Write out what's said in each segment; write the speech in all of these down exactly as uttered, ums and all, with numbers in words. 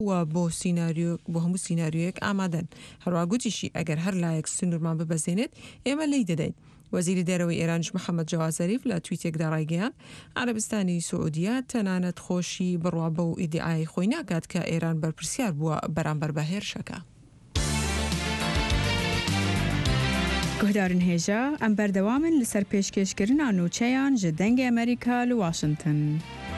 و بۆ سیناریۆ بۆ هەموو سیناریۆیەک ئامادەن. هەروە گوتیشی ئەگەر هەر لایەک سنوورمان ببەزێنێت ئێمە لی دەدەین. وەزیری دەرەوەی ئێرانش محەممەد جەواد زەریف لە تویتێکدا ڕایگەیاند عەرەبستانی سعودیە تەنانەت خۆشی بڕوا بە و ئیدعای خۆی ناکات کە ئێران بەرپرسیار بووە بەرامبەر بە هێرشەکە. گهدارن هێژە ئەم بەردەوامن لەسەر پێشکەشکردنا نوچەیان ji dengê Amerîka li Washington.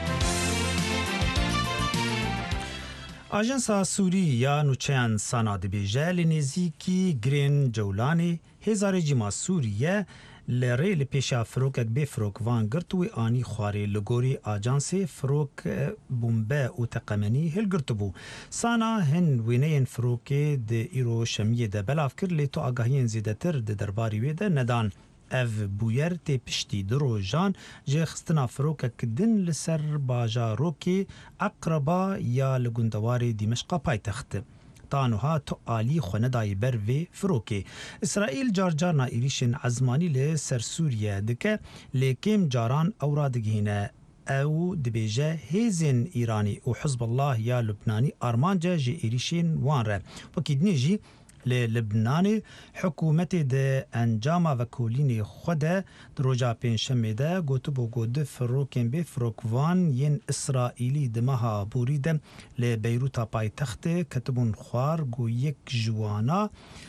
Ajansa Sûrî ya nûçeyan sana dibêje li nêzîkî girên Cewlanê hêzarê cîma Sûriye li rê li pêşa firokek bê firokvan girt wê anî xwarê li gorî ajansê firok bombe û teqemenî hilgirtibû. Sana hin wêneyên firokê di îro şemiyê de belav kir lê tu agahiyên zêdetir di derbarî wê de nedan. Ev bûyer tê piştî di rojan ji xistina firokek din li ser bajarokê Eqreba ya li gundewarê Dîmeşqa paytextê. Tanha tu alî xwe nedayê ber vê firokê. İsraîl carcarna êrişên ezmanî li ser Sûriye dike lê kêm caran ewra digihîne. Ew dibêje hêzên İranî û Hizbullah ya Lubnanî armanca ji êrişên wan re. Wekî dinê jî li Libnanê hikûmetê di encama vekolînê xwe de di roja pênşemê de gotibû got du firokên bê firokvan yên İsraîlî di meha borî de li Beyrûta paytextê ketibûn xwar got yek ji wan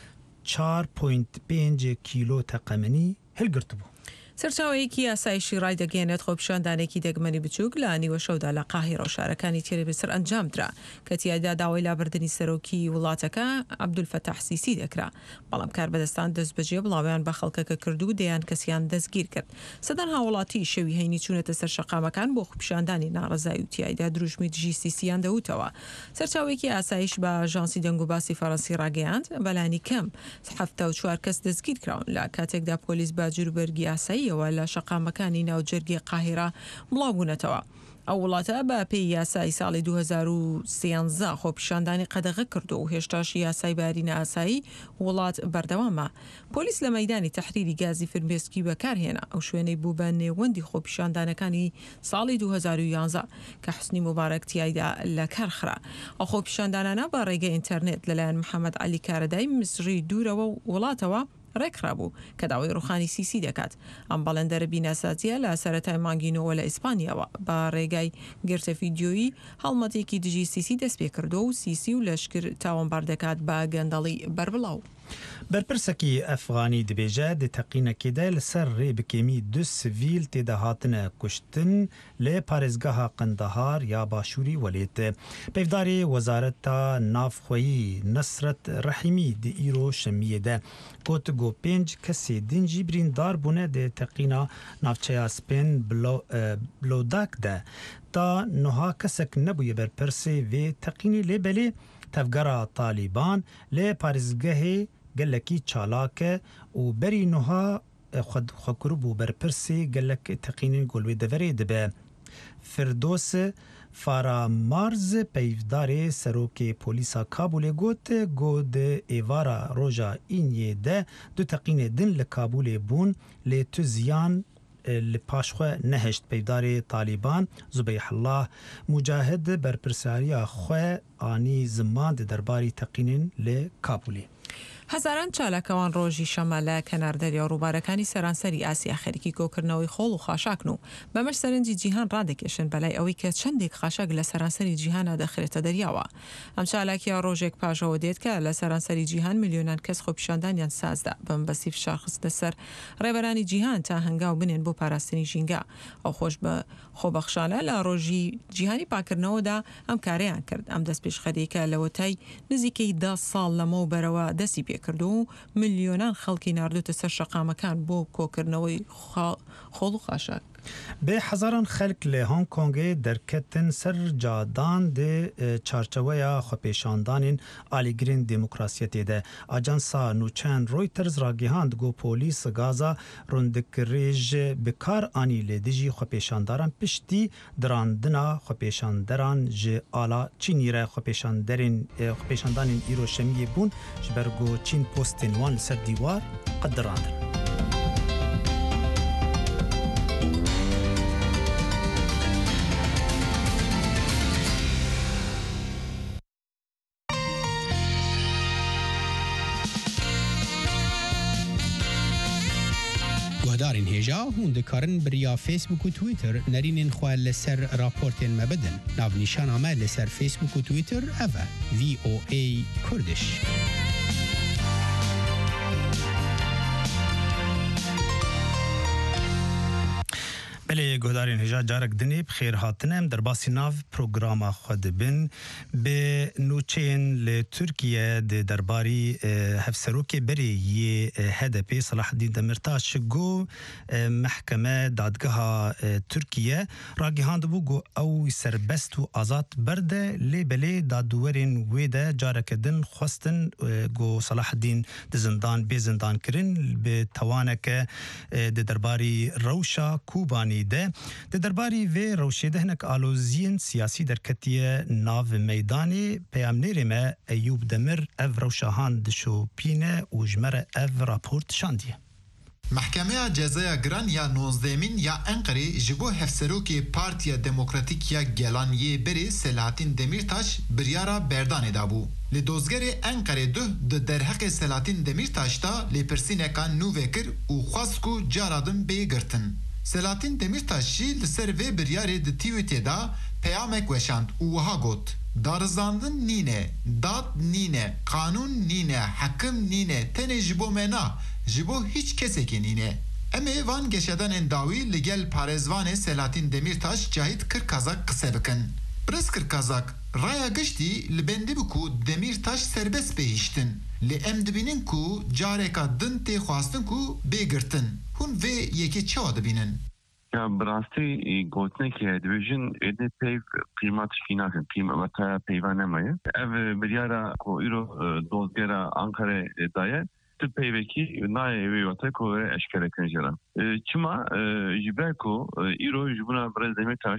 çar point pênc kîlo teqemenî hilgirtibû. سەرچاوەیەکی یاسایشی ڕای دەگەێنێت خۆپیشاندانێکی دەگمەنی بچووک لە نیوە شەودا لە قاهیرە و شارەکانی تێرە بەسەر ئەنجام درا کە تیایدا داوای لابردنی سەرۆکی وڵاتەکە عەبدولفەتاح سیسی دەکرا. بەڵام کاربەدەستان دەست بەجێ بڵاویان بە خەڵکەکە کردو دەیان کەسیان دەستگیر کرد. سەدان هاوڵاتی شەوی هەینی چوونەتە سەر شەقامەکان بۆ خۆپیشاندانی ناڕەزایی و تیایدا دروشمی دژی سیسییان دەوتەوە. سەرچاوێکی ئاسایش بە ئاژانسی دەنگ و باسی فەڕەنسی ڕاگەیاند بەلانی کەم هەفتە و چوار کەس دەستگیر کراون لە کاتێکدا پۆلیس باجر و بەرگی یاساییەوە لە شەقامەکانی ناوجەرگی قاهیرە بڵاو بوونەتەوە. ئەو وڵاتە بە پێی یاسای ساڵی دوو هەزار و سیانزە خۆپیشاندانی قەدەغە کردو و هێشتاش یاسای بارینە ئاسایی وڵات بەردەوامە. پۆلیس لە مەیدانی تەحریری گازی فرمێسکی بەکارهێنا ئەو شوێنەی بوو بە نێوەندی خۆپیشاندانەکانی ساڵی دوو هەزار و یانزە کە حوسنی موبارەک تیایدا لە کارخرا. ئەو خۆپیشاندانانە بە ڕێگەی ئینتەرنێت لەلایەن محەممەد عەلی کارەدای مسری دوورەوە وڵاتەوە ڕێکخرابوو کە داوای ڕوخانی سیسی دەکات. ئەم بەڵێندەرە بیناسازیە لە سەرەتای مانگینەوە لە ئیسپانیاوە بە ڕێگای گرتە ڤیدیۆیی هەڵمەتێکی دژی سیسی دەست پێ کردو و سیسی و لەشکر تاوانبار دەکات بە گەندەڵی بربڵاو. Berpirsekî Efxanî dibêje di teqînekê de li ser rê bikêmî du sivîl têde hatine kuştin lê parêzgeha Qendehar ya Başûrî Welêt. Pevdarê Wezareta Navxweyî Nesret Rehîmî di îro şemiyê de got got pênc kesê din jî birîndar bûne di teqîna navçeya Spên Blodak de. Ta niha kesek nebûye berpirsê vê teqînê lê belê tevgera Talîban lê parêzgehê gelekî çalak e û berî niha xwekuribû berpirsê gelek teqînên golwêdeverê dibe. Firdos Faramarz peyvdarê serokê polîsa Kabûlê got got di êvara roja înyê de du teqînê din li Kabûlê bûn lê tu ziyan li paşxwe neheşt. Peyvdarê Talîban Zubeyhullah Mujahid berpirsariya xwe anî ziman di derbarî teqînên li Kabûlê. هەزاران چالاکەوان ڕۆژی شەمە لە کەناردەریا ڕووبارەکانی سەرانسەری ئاسیا خەریکی کۆکردنەوەی خۆڵ و خاشاکن و بەمەش سەرنجی جیهان ڕادەکێشن بەلای ئەوەی کە چەندێک خاشاک لە سەرانسەری جیهانە دەخرێتە دەریاوە. ئەم چالاکیە ڕۆژێک پاشەوە دێت کە لە سەرانسەری جیهان میلیۆنان کەس خۆپیشاندانیان سازدا بەم بەسی فشار خستە سەر ڕێبەرانی جیهان تا هەنگاو بنێن بۆ پاراستنی ژینگە. ئەو خۆش بە خۆبەخشانە لە ڕۆژی جیهانی پاکردنەوەدا ئەم کارەیان کرد. ئەم دەست پێشخەریکە لەوەتای نزیکەی ده ساڵ لەمەوە بەرەوە دەستی پێکردو و ملیۆنان خەڵکی ناردوتە سەر شەقامەکان بۆ کۆکردنەوەی خۆڵ و خاشاک. Bê hezaran xelk li Hong Kongê derketin ser cadan di çarçeweya xwepêşandanên alîgirên demokrasiyetê de. Ajansa nûçeyan Reuters ragihand got polîs Gaza rûndekirê ji bikar anî lê dijî xwepêşandaran piştî dirandina xwepêşanderan ji ala Çînî re xwepêşanderên xwepêşandanên îro şemiyê bûn ji ber got Çîn postên wan li ser dîwar qed dirandin. گهدارین هجا هون دکارن بریا فیسبوک و تویتر نرینین خواه لسر راپورتین مبدن. ناو نیشان آمه لسر فیسبوک و تویتر اوه وی او ای کردش. بله گهدارین هجا جارک دنی بخیر هاتنم در باسی ناو پروگرام خود بن به نوچین ل ترکیه د درباری هفسروک بری ی هدف صلاح الدین دمرتاش گو محکمه دادگاه ترکیه راگهاند بو گو او سربست و آزاد برده لی بله دادورین ویده جارک دن خواستن گو صلاح الدین د زندان به زندان کرن به توانک د درباری روشا کوبانی ده د درباری و روشیده هنک آلوزین سیاسی در کتیه ناو میدانی پیامنیر ما ایوب دمر اف روشاهان دشو پینه و جمر اف راپورت شاندیه. محکمه جزای گران یا نوزدهمین یا انقره جبو هفسروکی پارتیا دموکراتیک یا گلانیه بری سلاطین دمیرتاش بریارا بردانه دابو. لدوزگر انقره دو د درحق سلاطین دمیرتاش تا لپرسینکان نو وکر و خواستکو جارادن بیگرتن. سلاطین دمیرتاشی لسر و بریاره د تیویتی دا پیامک وشاند و وها گوت دارزاندن نینه داد نینه قانون نینه حکم نینه تنه جبو منا جبو هیچ کسی که نینه امی وان گشدن انداوی لگل پارزوان سلاطین دمیرتاش جاهید کر کازاک قصه بکن برس کر کازاک رایا گشتی لبنده بکو دمیرتاش سربست بهیشتن لی ام دبینن کو جارکا دن تی خواستن کو بیگرتن هون و یکی چه دبینن Ya براستی گوتنه که دیویژن ایده پیو قیمتش کی نکن قیمت تا پیوانمایه ev biryara ko iro dozgera Ankara daye tu peyveki naye ve vata ko eşkere kanjara çima jibeko iro jibuna biraz Demirtaş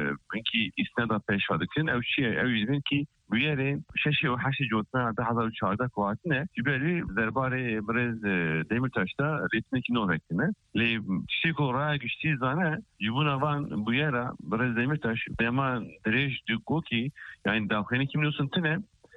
ki isnada peşvadıkın ev şey ev yüzden ki bu yere şeşi ve haşi jotna da hazır çağda kuatne jibeli derbare biraz Demirtaş'ta ritmiki novektine le şiko raya güçtü zane jibuna van bu yere biraz Demirtaş dema derej duko ki yani dakhani kim diyorsun tene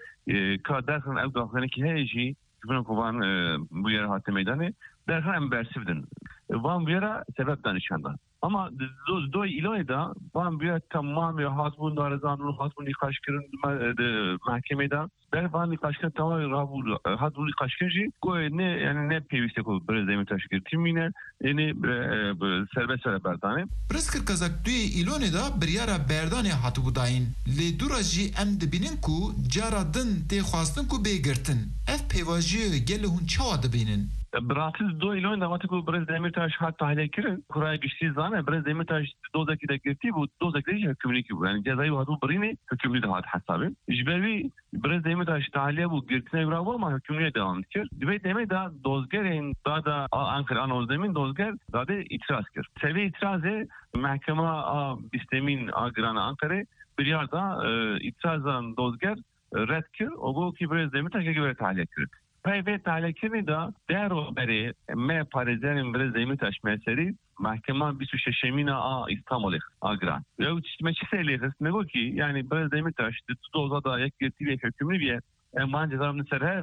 ka dakhlan ev dakhani ki heji jibuna kovan bu yere hatta meydanı dakhlan bersivdin van bu yere sebep danışanda ama do do ilayda van bu yere tamam ya hasbun darazanul hasbun nikaşkırın mahkemede der van nikaşkırın tamam rabul hasbun nikaşkırı ko ne yani ne peviste ko biraz Demirtaş timine yani serbest berdane Preskir kazak duy iloneda biryara berdane hatu budayin le duraji em dibinin ku caradın te xwastin ku beygirtin ev pevaji gele hun çawa dibinin Bıraksız do ilon da matiko biraz Demirtaş hat tahlil kirin kuraya geçtiği zaman biraz Demirtaş dozaki de girdi bu dozaki de hükümlü ki yani cezayı hadu birini hükümlü de hat hesabı jibeli biraz Demirtaş tahlil bu girtine bravo ama hükümlüye devam ediyor dibey deme da dozgerin daha da Ankara anozdemin dozger daha da itiraz kır seviye itirazı mahkeme istemin agran Ankara bir yerde itirazdan dozger red kır o bu ki biraz Demirtaş'a göre tahlil kır Peyve talekini da dero beri me parizenin biraz Demirtaş meseri mahkeme bir su şeşemina a İstanbul'e agran. Ya uçmeçi seyleğiz ne bu ki yani biraz Demirtaş tutuza da ek getiriye hükümlü bir eman cezarını serher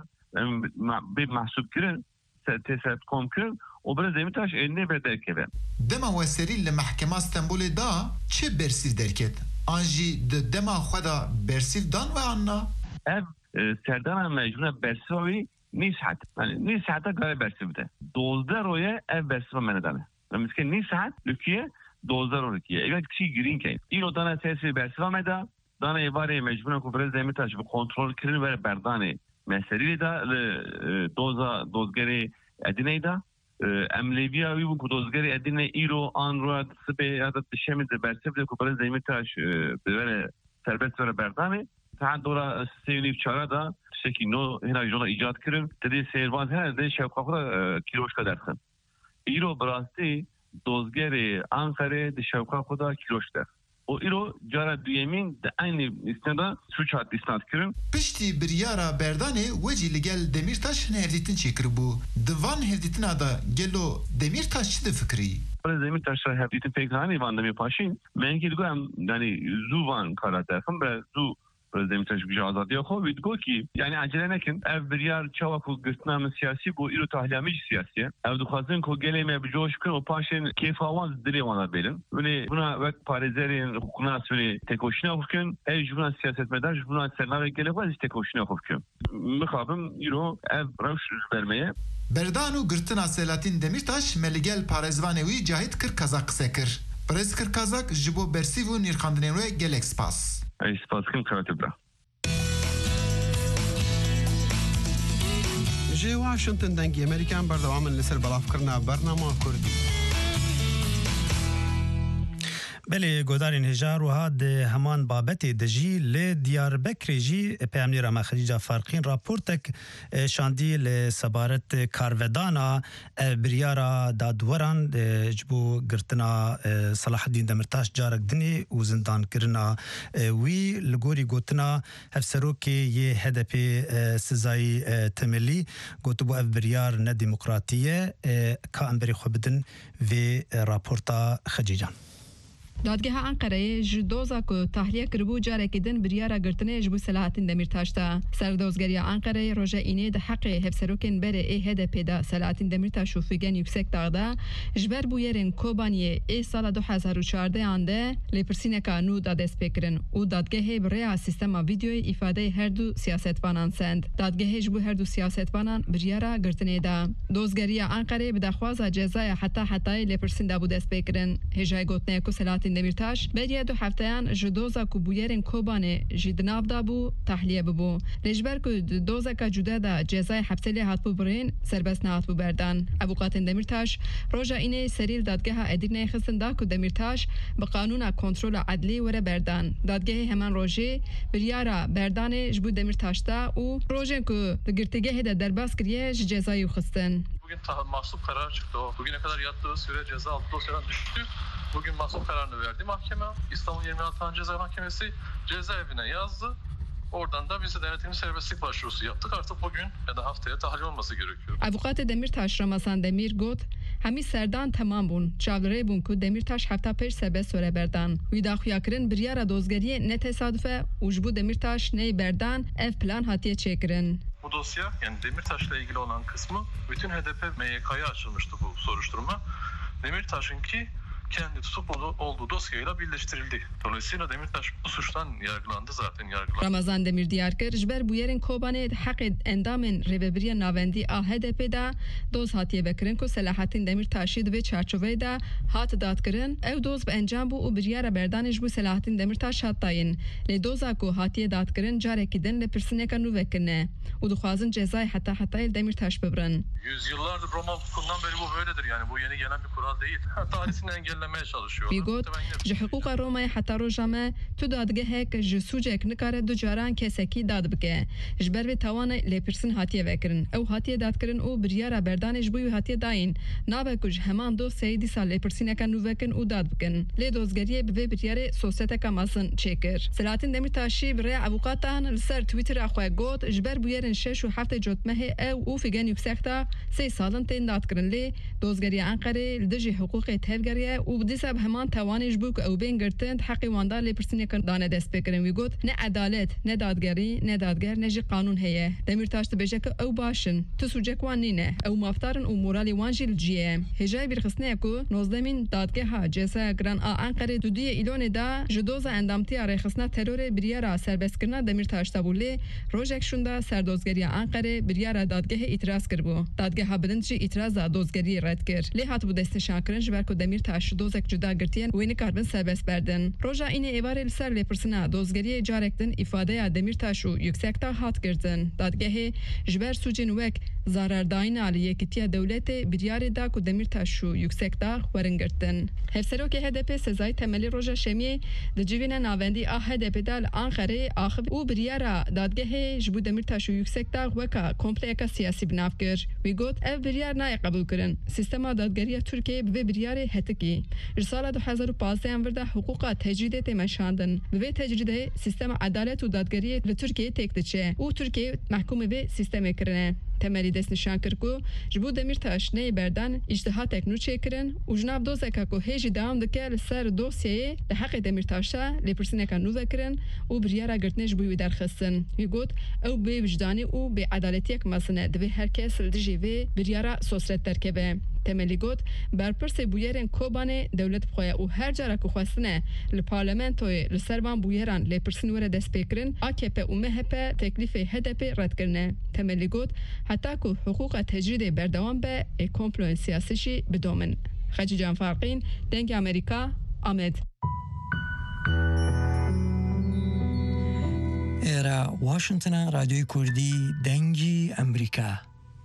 bir mahsup kirin tesert komkün o biraz Demirtaş eline bederkeve. Dema ve seril mahkeme İstanbul'e da çe bersiv derket? Anji de dema xweda bersiv dan ve anna? Ev serdana mecbuna bersivavi نيسحت يعني نيسحت قال برسبته دوزدرويه اف برسبه منادمه مسكين نيسحت لكيه دوزدرو لكيه اگر چی گرین که اینو دانا تاثیر برسبه مدا دانا ایواره مجبورن کو برز Demirtaş به کنترل کردن و بردانه مسئله دا دوزا دوزگری ادینه دا املیویا وی کو دوزگری ادینه ایرو آن رو سبه عادت شمد برسبه کو برز Demirtaş böyle serbest ve berdane ta dora sevini çara da ki no hena yola icat kırın dedi servan her de şevkafda kiloşka dersin. İro brasti dozgeri Ankara de şevkafda kiloşka. O iro cara düyemin de aynı isnada suç hat isnat kırın. Pişti bir yara berdane veci ligel Demirtaş hevditin çekir bu. Divan hevditin ada gelo Demirtaş de fikri. Demirtaş'a hevditin pek hani vandamı paşin. Ben ki diyorum yani zuvan karakter. Hem be zu Demirtaş gücü azadiye xo vidgo ki yani acele nekin ev biryar çava ku gırtnamı siyasi bu iro tahliyamı siyasiye ev dukhazın ku geleme bir coşkun o paşen keyfavan dili wana belim böyle buna vek parizerin hukukuna söyle tek hoşuna hukukun ev jubuna siyaset medar jubuna sernave gelevaz tek hoşuna hukukun mıkabım iro ev ravş vermeye Berdan û girtina Selahattin Demirtaş meligel parêzvanê wî Cahit kir Kazak qise kir. Pirêz kir Kazak ji bo bersîv û nîrxandinên wê gelek spas. Ey spas kim karatibra. Ji Washington dengê Amerikan berdewamın li ser belavkirina bernama Kurdî. بله گودارین هجار و هاد همان بابت دجی ل دیاربکر جی پیاملی رام خدیجه فرقین راپورتک شاندی ل سبارت کارودانا بریارا دادوران جبو گرتنا صلاح الدین دمرتاش جارک دنی و زندان کرنا وی لگوری گوتنا افسروکی یه هدف سزای تملی گوتبو اف بریار نه دموکراتیه که امبری خوبدن و راپورتا خدیجان دادگاه انقره جدوزا کو تحلیه کربو جاره کدن بریارا گرتنه جبو سلاحتین دمیرتاش تا سردوزگری انقره روژه اینه ده حق هفسروکن بره ای هده پیدا سلاحتین دمیرتاش و فیگن یکسک داغدا جبر بویرن کوبانیه ای سال دو هزار و چهارده آنده لیپرسینه که نو داده سپیکرن و دادگاه برای سیستم ویدیوی ifade هر دو سیاستوانان سند دادگاه جبو هر دو سیاستوانان بریارا گرتنه دا دوزگری انقره بدخواز جزای حتی حتی لیپرسین دا بوده سپیکرن هجای گوتنه کو سلاحتین دمیرتاش بریه دو هفتهان جدوزا کو بویرن کوبانه جدناف دابو تحلیه ببو لجبر کو دوزا کا جدا دا جزای حبسلی هاتبو برین سربست نهاتبو بردان ابوقات دمیرتاش روژا اینه سریل دادگاه ادیرنه خستن دا کو دمیرتاش به قانون کنترل عدلی وره بردان دادگاه همان روژه بریارا بردان جبو دمیرتاش دا و روژن کو دگرتگه ده درباس کریه جزایی خستن Bugün mahsup karar çıktı. O bugüne kadar yattığı süre ceza altı dosyadan düştü. Bugün mahsup kararını verdi mahkeme. İstanbul yirmi altı Ceza Mahkemesi cezaevine yazdı. Oradan da biz de denetimli serbestlik başvurusu yaptık. Artık bugün ya da haftaya tahliye olması gerekiyor. Avukat Demirtaş Ramazan Demir got hemi serdan tamam bun. Çavlere bun ku Demirtaş hafta peş serbest süre berdan. Vida xuyakirin biryara dozgeriye ne tesadüfe ucbu Demirtaş ne berdan ev plan hatiye çekirin. Bu dosya yani Demirtaş'la ilgili olan kısmı bütün H D P M Y K'ya açılmıştı bu soruşturma. Demirtaş'ınki kendi tutup olduğu dosyayla birleştirildi. Dolayısıyla Demirtaş bu suçtan yargılandı zaten yargılandı. Ramazan Demir Diyarkır jber bu yerin kobane hak endamın reveberiye navendi a H D P'da doz hatiye bekirin ku Selahattin Demirtaş'ı ve çerçevede hat datkirin ev doz be encam bu u biryara berdanış bu Selahattin Demirtaş hattayın. Le doza ku hatiye datkirin carekiden le pirsineka nu vekirne. U duxwazın cezayı hatta hatta Demirtaş bibrin. Yüzyıllardır Roma hukukundan beri bu böyledir yani bu yeni gelen bir kural değil. Tarihini engellemeye çalışıyor. Bigot ji huquqa Romaya hatta rojama tu dadgehek ji sucek nikare du caran keseki dad bike. Ji ber ve tawana lepirsin hatiye vekirin. Ew hatiye dadkirin û biryara berdanê ji bo hatiye dayîn. Nabe ku ji heman dosyayê dîsa lepirsineka nû vekin û dad bikin. Lê dozgeriyê bi vê biryarê sosyeteka masın çêkir. Selahattin Demirtaşî bi rêya avukatan li ser Twitter'a xwe got ji ber bûyerên şeş û heftê cotmehê ew û figen yüksek da sê salin tên dadkirin lê dozgeriya Enqerê li dijî huquqê tevgeriye û dîsa bi heman tawanê ji bo ku ew bên girtin heqê wan da lêpirsineka dane dest pêkirin. Wî got ne edalet ne dadgerî ne dadger ne jî qanûn heye. Demirtaş dibêje ku ew başin tu sucek wan nîne ew mafdarin û moralê wan jî li cî ye. Hêjayê bîrxistnê ku nozdemîn dadgeha cezaya giran a Enqerê du duyê îlonê da ji doza endamtiya rêxistina terorê biryara serbestkirina Demirtaş da bû lê rojek şunda serdozgeriya Enqerê biryara dadgehê îtiraz kiribû. Dadgeha bilind jî îtiraza dozgeriyê red kir. Lê hatibû destnîşankirin ji ber ku Demirtaş dozek cuda girtiyen wê nikarbin serbest berdin. Roja înê êvarê li ser lêpirsina dozgeriyê carek din îfadeya Demirtaş û yüksekta hat girtin. Dadgehê ji ber sucên wek zarardayîna li yekîtiya dewletê biryarê da ku Demirtaş û yüksekta xwerin girtin. Hevserokê H D P sezayî temelî roja şemiyê di civîna navendî a H D P'da li Enqerê axivî û biryara dadgehê ji bo Demirtaş û yüksekta weka kompleyeka siyasî binav kir. Wî got ev biryar nayê qebûl kirin. Sistema dadgeriya Tirkiyeyê bi vê biryarê hetikî. Ji sala du hezar û panzdehê vir de huquqa tecrîdê tê meşandin. Bi vê tecrîdê sistema edalet û dadgeriyê li Tirkiyeyê têk diçe û Tirkiye mehkûmê vê sistemê kirine. تمری دست نشان کرد جبو دمیرتاش نه بردان اجتهاد نو چکرن و جناب دوزکا کو هیچ دام دکل سر دوسیه لحق دمیرتاشا لپرسینه کن نو ذکرن و بریارا گرتنش بوی درخستن یگود او به وجدانی و به عدالتیک مسنه دوی هر کس لدجی و بریارا سوسرت ترکبه تملی گوت برپرس بویرن کوبانه دولت بخواه و هر جارا که خواستنه لپارلمنتوی لسروان بویران لپرسین وره دست بکرن آکپه و مهپه تکلیف هدپ رد کرنه تملی گوت حتی که حقوق تجرید بردوان به کمپلوین سیاسیشی بدومن خجی جان فارقین دنگ امریکا آمد ایرا واشنطن رادیوی کردی دنگی امریکا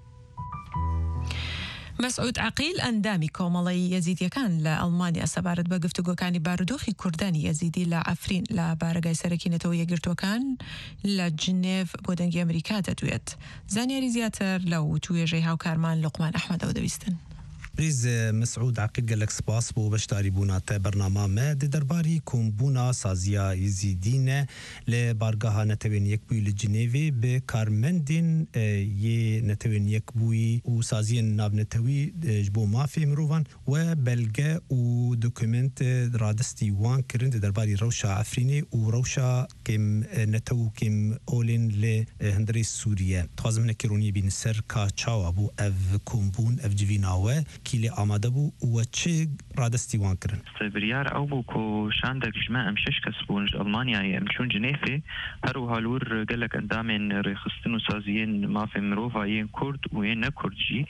مسعود عقیل ئەندامی کۆمەڵی یەزیدیەکان لە ئەڵمانیا سەبارەت بە گفتوگۆکانی بارودۆخی کوردانی یەزیدی لە ئەفرین لە بارگای سەرەکی نەتەوە یەکگرتوەکان لە جنێڤ بۆ دەنگی ئەمریکا دەدوێت. زانیاری زیاتر لەو توێژەی هاوکارمان لوقمان ئەحمەدەوە دەویستن. بريز مسعود عقيل قالك سباس بو بشتاري بونا تا برنامه ما دي درباري كوم بونا سازيا يزيدين لبارقاها نتوين يكبوي لجنيفي بكارمندين يه نتوين يكبوي و سازيا ناب نتوي جبو ما في مروفان و بلغة و دوكومنت رادستي وان كرن دي درباري روشا عفريني و روشا كم نتو كم اولين لهندري سوريا تخازم نكروني بين سر كا چاوا بو اف كومبون اف جويناوه كيلي آماده بو و چه رادستي وان کرن بريار او بو كو شاندك جماع امشش كسبون ألمانيا امشون جنيفي هرو هالور قالك اندامين ريخستن و سازيين ما في مروفا ين كرد و ين نكرد جي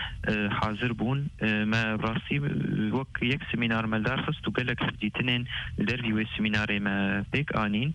حاضر بون ما براسي وك يك سمينار مالدار خست و قالك هديتنين درفي و سميناري ما بيك آنين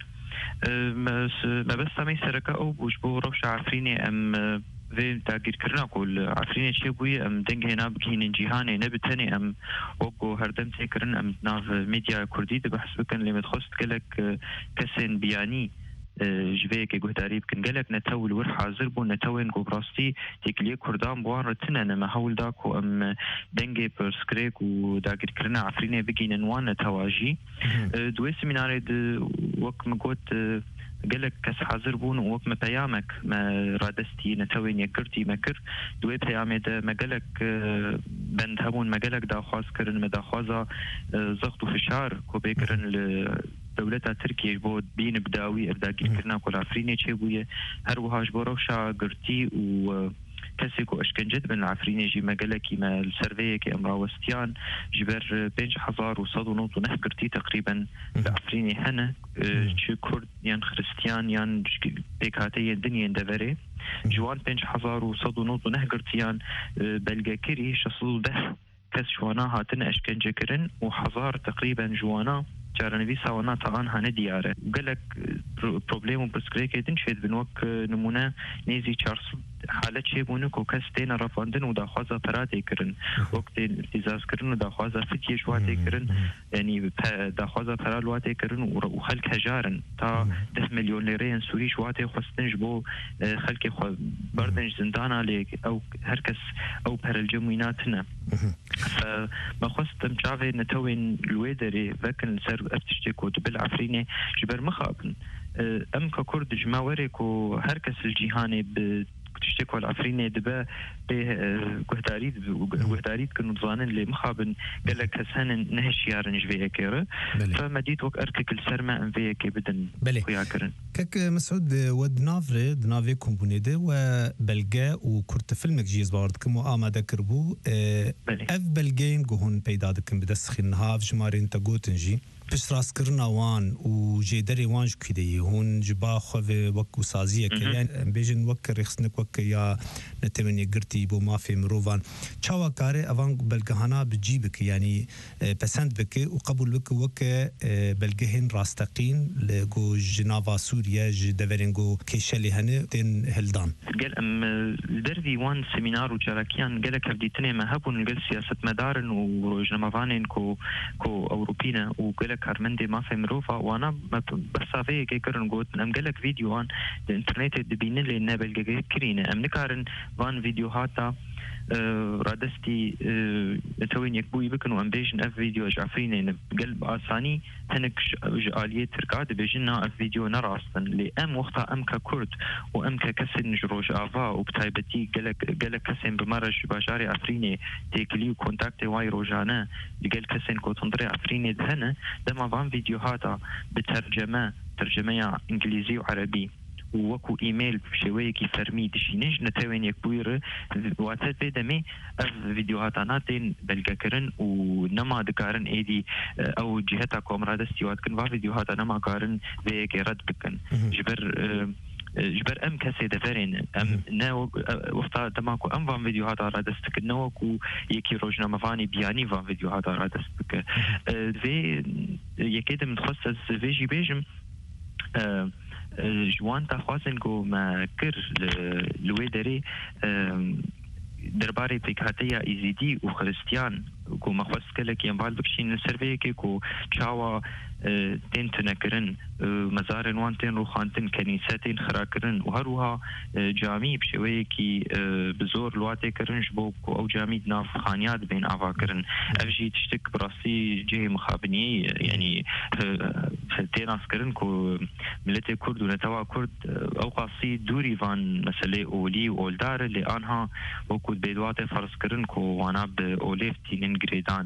ما بس سامي سركا او بوش بو روش عفريني ام في تاجر كرنا كل عفرين شيء بوي أم دنگ هنا بكين جهاني نبتني أم وقو هردم تكرن أم ناف ميديا كردي بحسب كان لما تخصت كلك كسن بياني جويك جهداري بكن قالك نتول ور حاضر بو نتوين جو براستي تكلي كردان بوان رتنا نما حول داكو أم دنگ برسكريك و داجر كرنا عفرين بكين نوان نتواجي دوي سميناري وق مقوت قالك كس حاضر بون ووك ما بيامك ما رادستي نتوين يكرتي مكر دوي بيامي ده ما قالك بند هبون ما قالك دا خواز كرن ما دا خوازا زغط وفشار كو بيكرن دولتا تركيا بود بين بداوي ابداقي كرنا كل عفريني چه بويه هر وهاش بروشا قرتي و كسيكو اشكنجت بن العفريني جي مقالكي ما السرفيه كي امراوستيان جبر بينش حزار وصدو نوتو نهقرتي تقريبا العفريني هنا شو كرد يان خريستيان يان بيكاتي الدنيا اندفري جوان بينش حزار وصدو نوتو نهقرتيان بلقا كري شصلو ده كس شوانا هاتن اشكنجة كرن وحزار تقريبا جوانا جارنوی سوانا طبعا هنه دیاره قالك بروبليم بسكريك يدن شيد بنوك نمونه نيزي چارصد حالت شي بونه كو كس تينا رفاندن و داخوازا پراته کرن وقت التزاز کرن و داخوازا فتيه شواته کرن يعني داخوازا پرالواته کرن و خلق هجارن تا ده مليون ليرين سوري شواته خواستنج بو خلق خو بردنج زندانا ليك او هركس او پرالجمويناتنا فما خواستم جاوه نتوين الويدري فكن سر افتشتكو دبل عفريني جبر مخابن ام ككرد جماورك و هركس الجيهاني ب تشتكوا العفريني دبا بجهداريد وجهداريد كانوا ظانين اللي مخابن قال لك هسان نهش يارن جفيه كيرا فمديت وك اركك السرما ام فيه كي بدن ويا كرن كك مسعود ود نافري دنافي كومبونيدي وبلغا وكرت فيلمك جيز باردكم وآماده كربو اف بلغين جهون بيدا دكم بدسخين هاف جمارين تاغوتنجي پشت راست کرنا وان و جدری وانج کدی هون جبا خواه وک وسازیه که یعنی بیشن وک رخصنک وک یا نتمنی گرتی بو ما فی مروان چاوا کاره اوان بلگهانا بجی بک یعنی پسند بک و قبول بک وک بلگهن راستقین لگو جناوا سوریا جدورنگو کشلی هنه تن هلدان قال ام دردي وان سيمينار وشراكيان قال لك بديتني ما هبون قال سياسه مدارن وجنمافانين كو كو اوروبينا وقال كارمندي ما في مروفا وانا بسافيه كي كرن قوت ام قال لك فيديو وان الانترنت دبين لي نابل كرينه ام نكارن وان فيديو هاتا رادستي نتوين يكبوي بكن وان بيجن اف فيديو جعفرين قلب اساني هنك آلية تركاد بيجنا اف فيديو نراستن لأم وقتا ام ككرد وام ككسن جروج افا وبتايبتي قلك قلك كسن بمرج باجاري عفريني تيكلي وكونتاكتي واي روجانا لقل كسن كو تنطري عفريني دهنا دما فان فيديوهاتا بترجمة ترجمة انجليزي وعربي وكو ايميل بشويكي فرمي دشينج نتاوين يكبوير واتات بيدمي اف فيديوهات ناتين بلقاكرن ونما دكارن ايدي او جهتا كومرادستي واتكن فا فيديوهات نما كارن بيكي رد بكن جبر جبر ام كسي دفرين ام ناو وقتا تماكو ام فان فيديوهات رادستك نوكو يكي روجنا مفاني بياني فان فيديوهات رادستك في يكيد متخصص فيجي بيجم جوان تخوازن کو ما کر لوی دری درباره پیکاتیا ایزیدی و خریستیان کو مخواست کله که انبال بکشین سروی که کو چاوا تین تنکرن مزار وان تین روخانتن کنیساتین خراکرن و هروها جامی بشوی که بزور لواتی کرن جبو کو او جامی ناف خانیات بین آوا کرن افجی تشتک براسی جه مخابنی یعنی تین اسکرن کو ملت کرد و نتوا کرد او قاسی دوری وان مسئله اولی و اولدار لی آنها وکود بیدوات فرض کرن کو وانا به اولیف تینن گریدان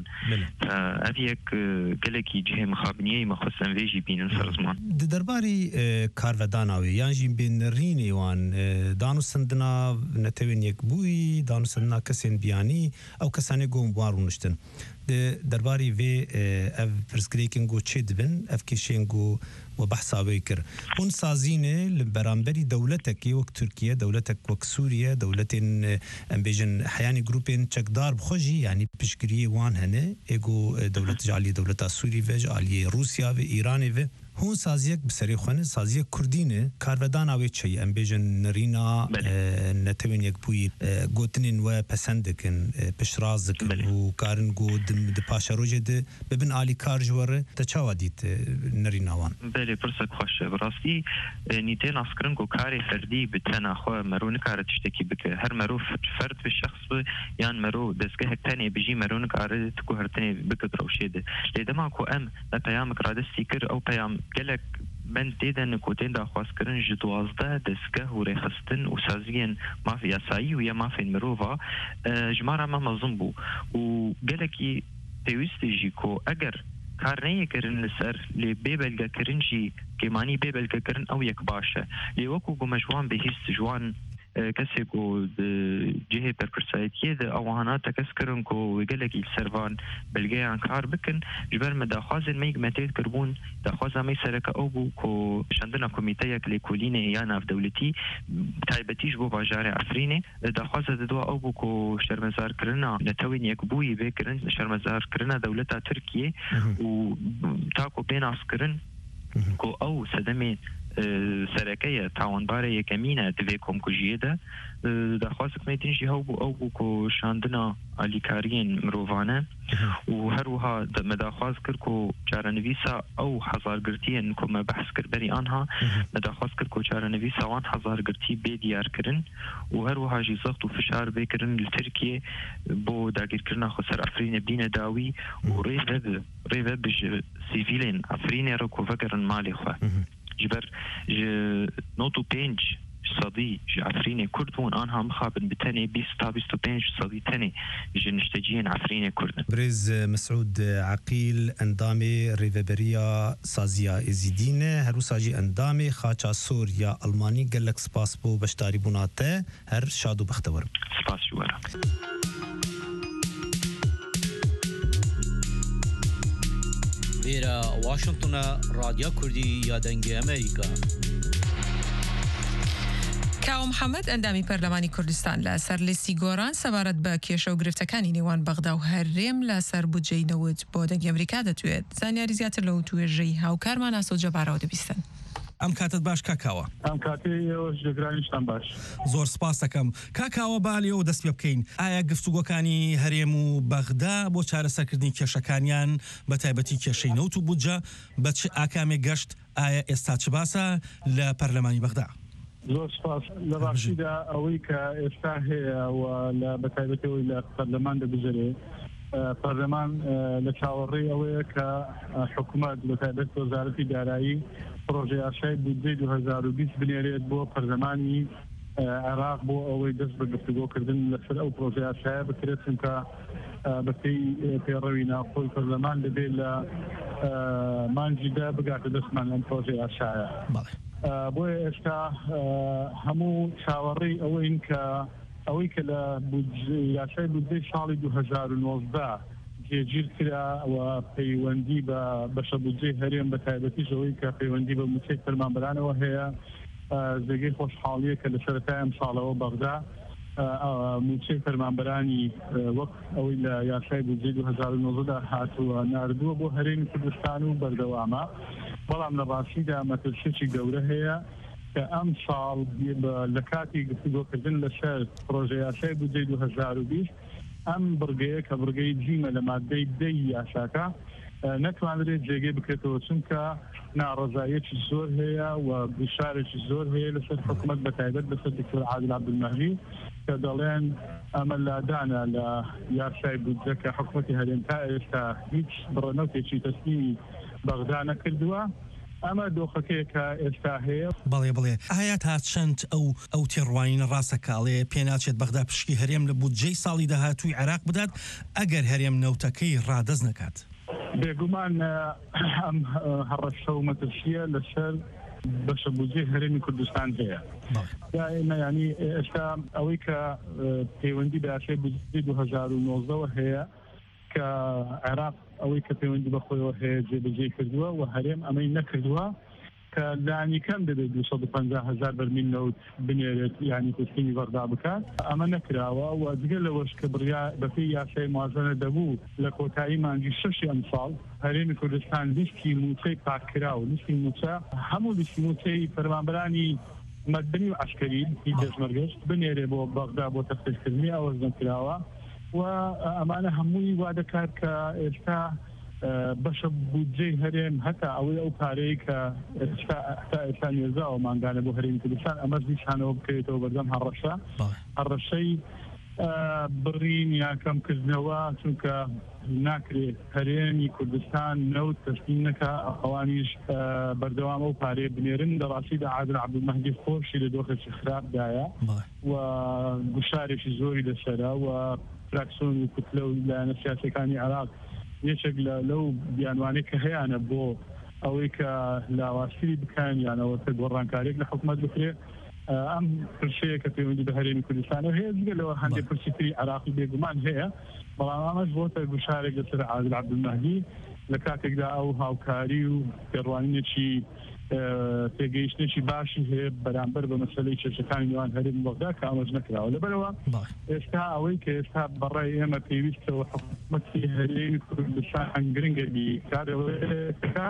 افیک گلکی جه مخابنی مخصوصا ویجی بینن سرزمان د درباري کارواداناوي یان جیم بین رینی وان دانو سندنا نتوین یک بوی دانو سندنا کسین بیانی او کسانی گوم بارونشتن د درباري وی اف پرسکریکینگو چیدبن اف کیشینگو وبحثا بيكر هون سازينه لبرامبري دولتك وك تركيا دولتك وك سوريا دولتين امبيجن حياني جروبين تشكدار بخوجي يعني بشكري وان هنا ايجو دولة جالية دولة سوري في جالية روسيا في ايران في هون سازيك بسري خونه سازيك كردينه كاردان اوي تشي امبيجن نرينا نتوين يك بوي غوتنين و پسندكن بشرازك و كارن گو دم د پاشروجد ببن علي كارجور تچاوديت نرينا وان بله پرسك خوش براسي نيتين اسكرن گو كاري فردي بتنا خو مرون كار تشتكي بك هر مرو فرد بالشخص يان مرو دسكه تاني بيجي مرون كار تكو هرتني بك دروشيد لدما كو ام بيامك رادستي كر او بيام قالك من تيدا نكوتين دا خواست كرن جدوازده دسكه و ريخستن و سازيين ما في يسايي ويا ما في المروفا جمارا ما مظنبو و قالكي تيوستي جيكو اگر کار نه کرن لسر لی بیبلگا کرن جی کمانی بیبلگا کرن او یک باشه لی وکو گو مجوان بهیست جوان کسی کو جهه پرپرسایتیه ده اوهانا تکس کرن کو وگلگی سروان بلگه ان کار بکن جبر مداخواز میگ متید کربون داخواز می سرک او بو کو شندنا کمیته یک لیکولینه یا ناف دولتی تایبتیش بو باجار عفرینه داخواز دو او بو کو شرمزار کرنا نتوین یک بوی بکرن شرمزار کرنا دولتا ترکیه و تاکو بین اسکرن کو او صدمه سرکیه تاوانباره یکمینه دویکم کجیده دخواست میتین جی هاو بو او بو کو شاندنا آلیکارین مروفانه و هروها مداخواست کر کو چارنویسا او حضارگرتین کو مبحث کر بری آنها مداخواست کر کو چارنویسا وان حضارگرتی بی دیار کرن و هروها جی زغط و فشار بکرن لترکیه بو داگیر کرنا خسر افرین بین داوی و ریوه ریوه بج سیویلین افرین رو کو فکرن مالی خواه جبر نوتو پنج صدي عفريني كردون آنها مخابن بتاني بيستا بيستو بنج صدي تاني جنشتجين عفريني كردن بريز مسعود عقيل اندامي ريفبريا سازيا ازيدين هرو ساجي اندامي خاچا سوريا الماني قلق سپاس بو بشتاري بوناته هر شادو بختور سپاس جوارا ویرا واشنطن رادیو کردی یا دنگ امریکا کاو محمد اندامی پرلمانی کردستان لسر لیستی گوران سوارت با کیش و گرفتکانی نیوان بغدا و هرم لسر بودجه نود با دنگ امریکا دتوید زانیاری زیاتر لو توی جی هاو کارمان اسو جبارا دو بیستن ام کاتت باش کاکاوە ئەم کاتی ژگرانیشتان باش زۆر سپاس دەکەم کاکاوە بالیەوە دەست پێ بکەین ئایا گفتوگۆکانی هەرێم و بەغدا بۆ چارەسەرکردنی کێشەکانیان بە تایبەتی کێشەی نەوت و بودجە بە چ ئاکامێک گەشت ئایا ئێستا چ باسە لە پەرلەمانی بەغدا زۆر سپاس لە باشیدا ئەوەی کە ئێستا هەیە و لە بەتایبەتەوەی لە پەرلەمان دەگوزارێت پەرلەمان لە چاوەڕێی ئەوەیە کە حکوومەت لە تایبەت وەزارەتی دارایی پرۆژەی ئاشای بودجەی دوو هەزار و بیست بنێرێت بۆ پەرلەمانی عێراق بۆ ئەوەی دەست بە گفتوگۆکردن لەسەر ئەو پرۆژەی ئاشایە بکرێت چونکە بەپێی پێڕەوی ناوخۆی پەرلەمان دەبێت لە مانجیدا بگاتە دەستمان ئەم پرۆژەی ئاشایە بۆیە ئێستا هەموو چاوەڕێی ئەوەین کە ئەوەی کە لە یاسای بودجەی ساڵی دوو هەزار و نۆزدە جێگیر کرا و پەیوەندی بە بەشە بودجەی هەرێم بە تایبەتیش ئەوەی کە پەیوەندی بە موچەی فەرمانبەرانەوە هەیە زێگەی خۆشحاڵیە کە لە سەرەتای ئەم ساڵەوە بەغدا موچەی فەرمانبەرانی وەک ئەوەی لە یاسای بودجەی دوو هەزار و نۆزدە هاتووە ناردووە بۆ هەرێمی کوردستان و بەردەوامە بەڵام لە باشیدا مەترسێکی گەورە هەیە کە ئەم ساڵ لە کاتی گفتوگۆکردن لەسەر پرۆژەی یاسای بودجەی دوو هەزار و بیست ئەم بڕگەیە کە بڕگەی جیمە لە مادەی دەی یاساکە نەتوانرێت جێگەی بکرێتەوە چونکە ناڕەزایەکی زۆر هەیە و گوشارێکی زۆر هەیە لەسەر حکوومەت بە تایبەت بەسەر دکتۆر عادل عەبدولمەهدی کە دەڵێن ئەمە لادانە لە یاسای بودجە کە حکوومەتی هەرێم تا ئێستا هیچ بڕەنەوتێکی تەسلیمی بەغدا نەکردووە ئەمە دۆخەکەیە کە ئێستا هەیە بەڵێ بڵێ ئایا تا چەند ئەو ئەو تێڕوانینە ڕاستەکاڵێ پێناچێت بەغدا پشکی هەرێم لە بودجەی ساڵی داهاتووی عێراق بدات ئەگەر هەرێم نەوتەکەی ڕادەست نەکات بێگومان ئەم هەڕەشە و مەترسیە لەسەر بەشە بودجەی هەرێمی کوردستان هەیە دائما ینی ئێستا ئەوەی کە پەیوەندی بە یاسای بودجەی دوو هەزار و نۆزدەوە هەیە کە عێراق ئەوەی کە پەیوەندی بەخۆیەوە هەیە جێبەجێ کردووە و هەرێم ئەمەی نەکردووە کە لانی کەم دەبێت دوو سەد و پەنجا هەزار بەرمیل نەوت بنێرێت ینی تسلیمی بەغدا بکات ئەمە نەکراوە و جگە لەوەش کە بڕیا بەپێی یاسای موازنە دەبوو لە کۆتایی مانگی شەشی ئەم ساڵ هەرێمی کوردستان لیستی موچەی پاکرا و لیستی موچە هەموو لیستی موچەی فەرمانبەرانی مەدەنی و عەسکەری هیچ دەستمەرگەشت بنێرێ بۆ بەغدا بۆ تەفتیشکردنی ئەوەش نەکراوە و ئەمانە هەمووی وا دەکات کە ئێستا بەشە بودجەی هەرێم هەتا ئەوەی ئەو پارەی کە ئێستا ئێستا نوێژاوە مانگانە بۆ هەرێمی کوردستان ئەمەش دیسانەوە بکرێتەوە بەردەم هەڕەشە هەڕەشەی بڕین یا کەمکردنەوە چونکە ناکرێت هەرێمی کوردستان نەوت تەسلیم نەکا ئەوانیش بەردەوام ئەو پارەیە بنێرن لە ڕاستیدا عادل عەبدولمەهدی خۆشی لە دۆخێکی خراپدایە و گوشارێکی زۆری لەسەرە و فراکسیۆن و کوتلە و لایەنە سیاسیەکانی عێراق یەکێک لەو بیانوانەی کە هەیەە بۆ ئەوەی کە لاواشتری بکەن یانەوە کە گۆڕانکاریێک لە حکوومەت بکرێت ئەم پرسەیە کە پەیوەندی بە هەرێمی کوردستانەوە هەیە جگە لەوە هەندێک پرسیتری عێراقی بێگومان هەیە بەڵام ئەمەش بۆتە گوشارێک لەسەر عادل عەبدولمەهدی لە کاتێکدا ئەو هاوکاری و پێڕوانینێکی پێگەیشتێکی باشی هەیە بەرامبەر بە مەسەلەی کێشەکانی نێوان هەرێمی بەغدا کە ئەمەش نەکراوە لەبەرەوە ئێستا ئەوەی کە ئێستا بەڕای ئێمە پێویستەوە حکوومەتی هەرێمی کوردستان گرنگە بیکارەوەکە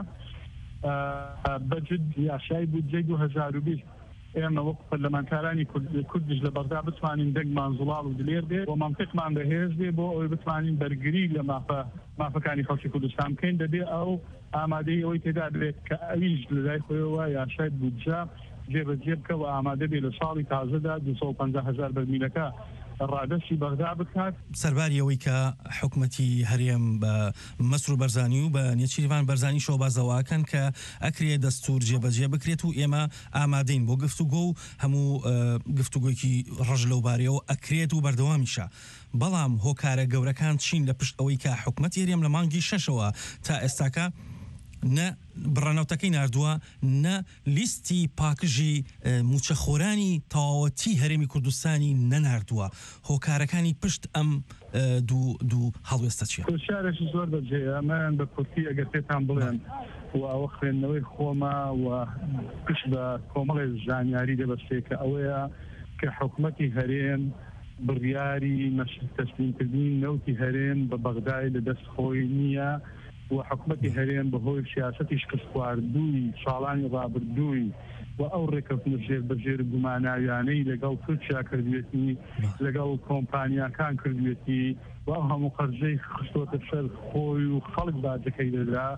بەجد یاسای بودجەی دوو هەزار و بیست ئێمە وەک پەرلەمانتارانی کوردیش لە بەغدا بتوانین دەنگمان زوڵاڵ و دلێر بێت بۆ مامتێکمان بەهێز بێ بۆ ئەوەی بتوانین بەرگری لە مافە مافەکانی خەڵکی کوردستان بکەین دەبێ ئەو ئامادەی ئەوەی تێدا بێت کە ئەویش لە لای خۆیەوە یاسای بودجە جێبەجێ بکەوە ئامادە بێت لە ساڵی تازەدا دوو سەد و پەنجا هەزار بەرمیلەکە ڕادەستی بەغدا بکات سەرباری ئەوەی کە حکوومەتی هەرێم بە مەسر و بەرزانی و بە نێچیروان بەرزانی شۆبازەواکەن کە ئەکرێ دەستور جێبەجێ بکرێت و ئێمە ئامادەین بۆ گفتوگۆ و هەموو گفتوگۆیکی ڕژ لەو بارەوە ئەکرێت و بەردەوامیشە بەڵام هۆکارە گەورەکان چین لە پشت ئەوەی کە حکوومەتی هەرێم لە مانگی شەشەوە تا ئێستاکە نە بڕەنەوتەکەی ناردووە نە لیستی پاکژی موچەخۆرانی تەواوەتی هەرێمی کوردستانی نەناردووە هۆکارەکانی پشت ئەم دوو دوو هەڵوێستە چیە؟ پرسیارێکی زۆر بەجێیە ئەمەیان بە کورتی ئەگەر پێتان بڵێن و ئەوە خوێندنەوەی خۆمە و پشت بە کۆمەڵی زانیاری دەبەستێت کە ئەوەیە کە حکوومەتی هەرێم بڕیاری تەسلیمکردنی نەوتی هەرێم بە بەغدای لەدەست خۆی نییە و حکوومەتی هەرێم بەهۆی سیاسەتی شکست خواردووی ساڵانی ڕابردووی و ئەو ڕێکەوتنە ژێر بەژێر گوماناویانەی لەگەڵ تورکیا کردوێتی لەگەڵ کۆمپانیاکان کردوێتی و ئەو هەموو قەرزەی خستۆتە سەر خۆی و خەڵک باجەکەی دەدرا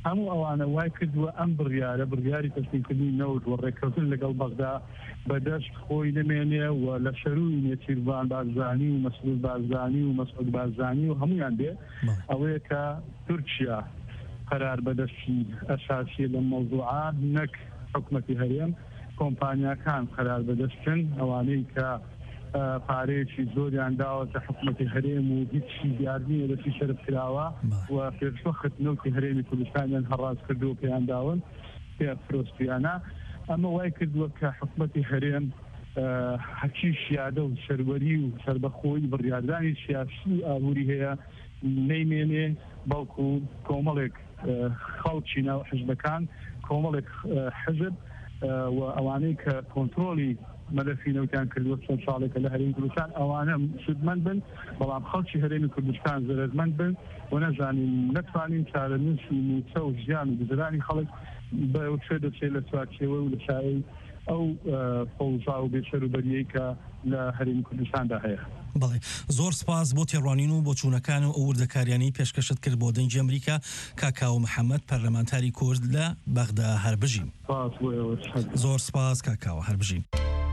هەموو ئەوانە وای کردووە ئەم بڕیارە بڕیاری تەسلیمکردنی نەوت و ڕێککەوتن لەگەڵ بەغدا بەدەست خۆی نمێنێ و لە شەروی نێچیروان بارزانی و مەسعود بارزانی و مەسعود بارزانی و هەمویان بێ ئەوەیە کە تورکیا قرار بەدەستی ئەساسی لە مەوضوعات نەک حکومەتی هەرێم کۆمپانیاکان قرار بەدەستن ئەوانەی کە پارەیەکی زۆریان داوەتە حکومەتی هەرێم و هیچی دیاردنیە لەسی شەرف کراوە و پێشوەخت نەوتی هەرێمی کوردستانیان هەڕاز کردو پێیان داون پێ فرۆستیانە ئەمە وای کردووە کە حکومەتی هەرێم حەکی شیادە و سەروەری و سەربەخۆی بڕیاردانی سیاسی و ئابووری هەیە نەیمێنێ بەڵکو کۆمەڵێک خەڵکی ناو حزبەکان کۆمەڵێک حزب و ئەوانەی کە کۆنترۆلی مەلەفی نەوتیان کردووە چەند ساڵێکە لە هەرێمی کوردستان ئەوانە سودمەند بن بەڵام خەڵکی هەرێمی کوردستان زەرمەند بن و نەزانین نەتوانین چارەنووسی موچە و ژیان و گوزرانی خەڵک بەوچێ دەچێت لە چوارچێوە و لە شایەی ئەو فەوزا و بێسەروبەریەی کە لە هەرێمی کوردستاندا هەیە. بەڵێ زۆر سپاس بۆ تێڕوانین و بۆ چوونەکان و ئەوردەکاریانی پێشکەشت کرد بۆ دەنگی ئەمریکا کاکاو محەممەد پەرلەمانتاری کورد لە بەغدا هەربژین. زۆر سپاس کاکاوە هەربژین.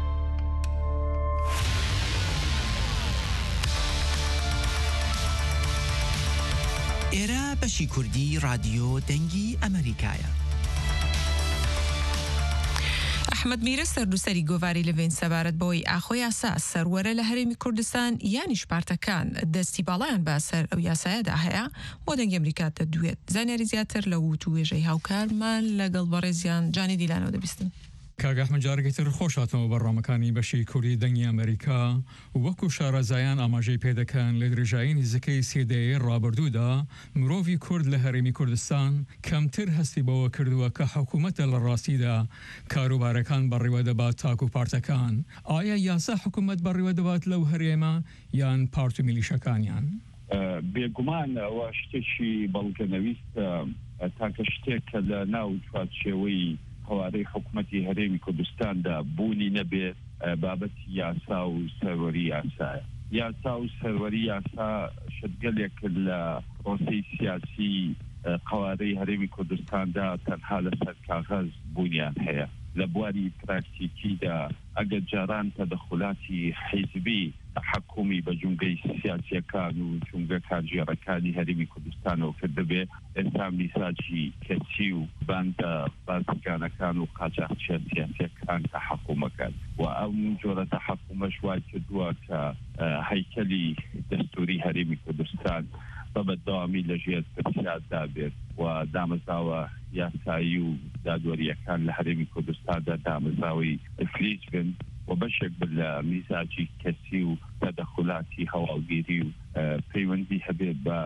ئێرە بەشی کوردی رادیۆ دەنگی ئەمریکایە. ئەحمەد میرە سەردووسەری گۆڤاری لەڤێن سەبارەت بەوەی ئاخۆی یاسا سەروەرە لە هەرێمی کوردستان یانی شپارتەکان دەستی باڵایان باسەر ئەو یاسایەدا هەیە بۆ دەنگی ئەمریکا دەدوێت. زانیاری زیاتر لە ووت و وێژەی هاوکارمان لەگەڵ بەڕێزیان جانی دیلانەوە دەبیستن. کاگەحمەد جارێکی تر خۆش هاتەوە بەڕامەکانی بەشی کوردی دەنگی ئەمریکا وەکو شارەزایان ئاماژەی پێدەکەن لە درێژایی نزیکەی سێدەیەی ڕابردوودا مرۆڤی کورد لە هەرێمی کوردستان کەمتر هەستی بەوە کردووە کە حکوومەتە لە ڕاستیدا کاروبارەکان بەڕێوە دەبات تاک و پارتەکان. ئایا یاسا حکوومەت بەڕێوە دەبات لەو هەرێمە یان پارت و میلیشەکانیان؟ بێگومان ئەوە شتێکی بەڵگەنەویستە تاکە شتێک کە لە ناو چوارچێوەی هەوارەی حکوومەتی هەرێمی کوردستاندا بوونی نەبێت بابەتی یاسا و سەروەری یاسایە. یاسا و سەروەری یاسا شتگەلێک لە پرۆسەی سیاسی قوارەی هەرێمی کوردستاندا تەنها لەسەر کاغەز بوونیان هەیە. لە بواری پراکتیکیدا ئەگەر جاران تەدەخولاتی حیزبی تحکومی بە جونگەی سیاسیەکان و جونگە کارژێڕەکانی هەرێمی کوردستانەوە کردبێ ئێستا میساجی کەچی و بانگە بازرگانەکان و قاچاقچیە سیاسیەکان تحکومەکان و ئەو جۆرە تحکومەش وای کردووە کە هەیکەلی دەستوری هەرێمی کوردستان بە بەردەوامی لەژێر پرسیاردا بێت و دامەزراوە یاسایی و دادوەریەکان لە هەرێمی کوردستاندا دامەزراوی فلیج بن و بەشێک بن لە میزاجی کەسی و تەدەخولاتی هەواڵگیری و پەیوەندی هەبێت بە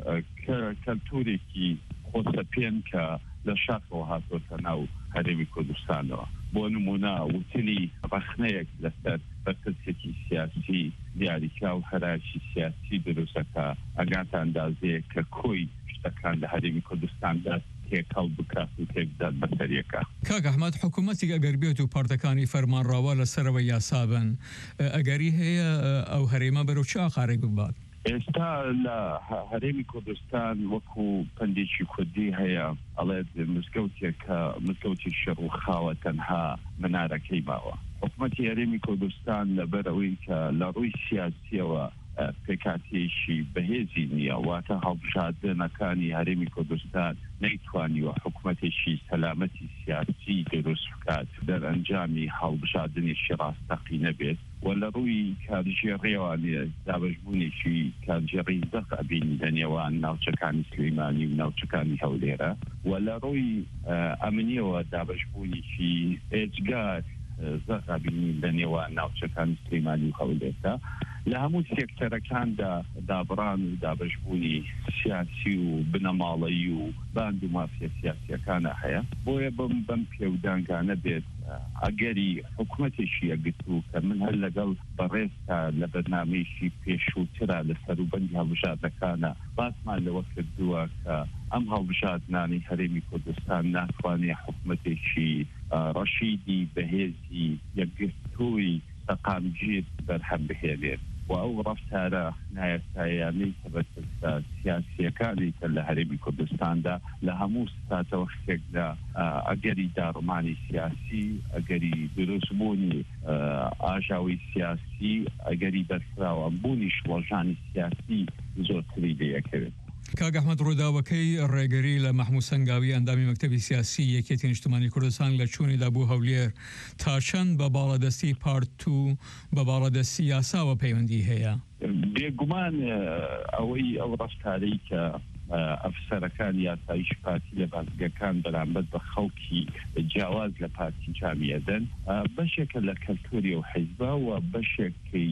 کەلتورێکی خۆسەپێن کە لە شاخەوە هاتۆتە ناو هەرێمی کوردستانەوە. بۆ نمونە وتنی ڕەخنەیەک لەسەر بەرپرسێکی سیاسی دیاریکا و هەرایشی سیاسی دروستەکە ئەگاتە ئەندازەیە کە کۆی شتەکان لە هەرێمی کوردستاندا تێکەڵ بکات و تێکدات بەسەریەکە. کاک ئەحمەد حکوومەتێک ئەگەر بێت و پارتەکانی فەرمانڕاوا لەسەرەوە یاسابن ئەگەری هەیە ئەو هەرێمە بەرەو چ ئاقارێک ببات؟ ئێستا لە هەرێمی کوردستان وەکو پندێکی کوردی هەیە ئەڵێت مزگەوتێکە مزگەوتی شەڕ و خاوە تەنها منارەکەی ماوە. حکوومەتی هەرێمی کوردستان لەبەر ئەوەی کە لە ڕووی سیاسیەوە پێکاتێکی بەهێزی نییە واتە هەڵبژاردنەکانی هەرێمی کوردستان نەیتوانیوە حکوومەتێکی سەلامەتی سیاسی دروست بکات دەرئەنجامی هەڵبژاردنێکی ڕاستەقی نەبێت و لە ڕووی کارژێڕێوانێ دابەشبوونێکی کارژێڕی زەق ئەبینی لە نێوان ناوچەکانی سلەیمانی و ناوچەکانی هەولێرە و لە ڕووی ئەمنیەوە دابەشبوونێکی ئێجگار زەق ئەبینی لە نێوان ناوچەکانی سلەیمانی و هەولێرە لە هەموو سێکتەرەکاندا دابڕان و دابەشبوونی سیاسی و بنەماڵەیی و باند و مافیە سیاسیەکانە هەیە. بۆیە بم بەم پێودانگانە بێت ئەگەری حکوومەتێکی ئەگرت و کە من هەر لەگەڵ بەڕێزتا لە بەرنامەیەکی پێشووترا لە سەروبەندی هەڵبژاردنەکانە باسمان لەوە کردووە کە ئەم هەڵبژاردنانی هەرێمی کوردستان ناتوانێت حکوومەتێکی ڕەشیدی بەهێزی یەکگرتووی تەقامگیر بەرهەم بهێنێت و ئەو ڕەفتارە نایەساییانەی تەبەتە سیاسیەکانی کە لە هەرێمی کوردستاندا لە هەموو ستاتەوە شتێکدا ئەگەری داڕمانی سیاسی ئەگەری دروستبوونی ئاژاوی سیاسی ئەگەری بەرفراوەبوونی شڵۆژانی سیاسی زۆرتری لێیەکەوێت. کاک ئەحمەد ڕووداوەکەی ڕێگەری لە مەحموود سەنگاوی ئەندامی مەکتەبی سیاسی یەکێتی نیشتمانی کوردستان لە چوونیدا بوو هەولێر تا چەند بە باڵەدەستی پارت و بە باڵەدەستی یاساوە پەیوەندی هەیە؟ بێگومان ئەوەی ئەو ڕەفتارەی کە ئەفسەرەکان یاساییش پارتی لە بازرگەکان بەرامبەر بە خەڵکی جیاواز لە پارتی جامیەدەن بەشێکە لە کەلتوری و حیزبە و بەشێکی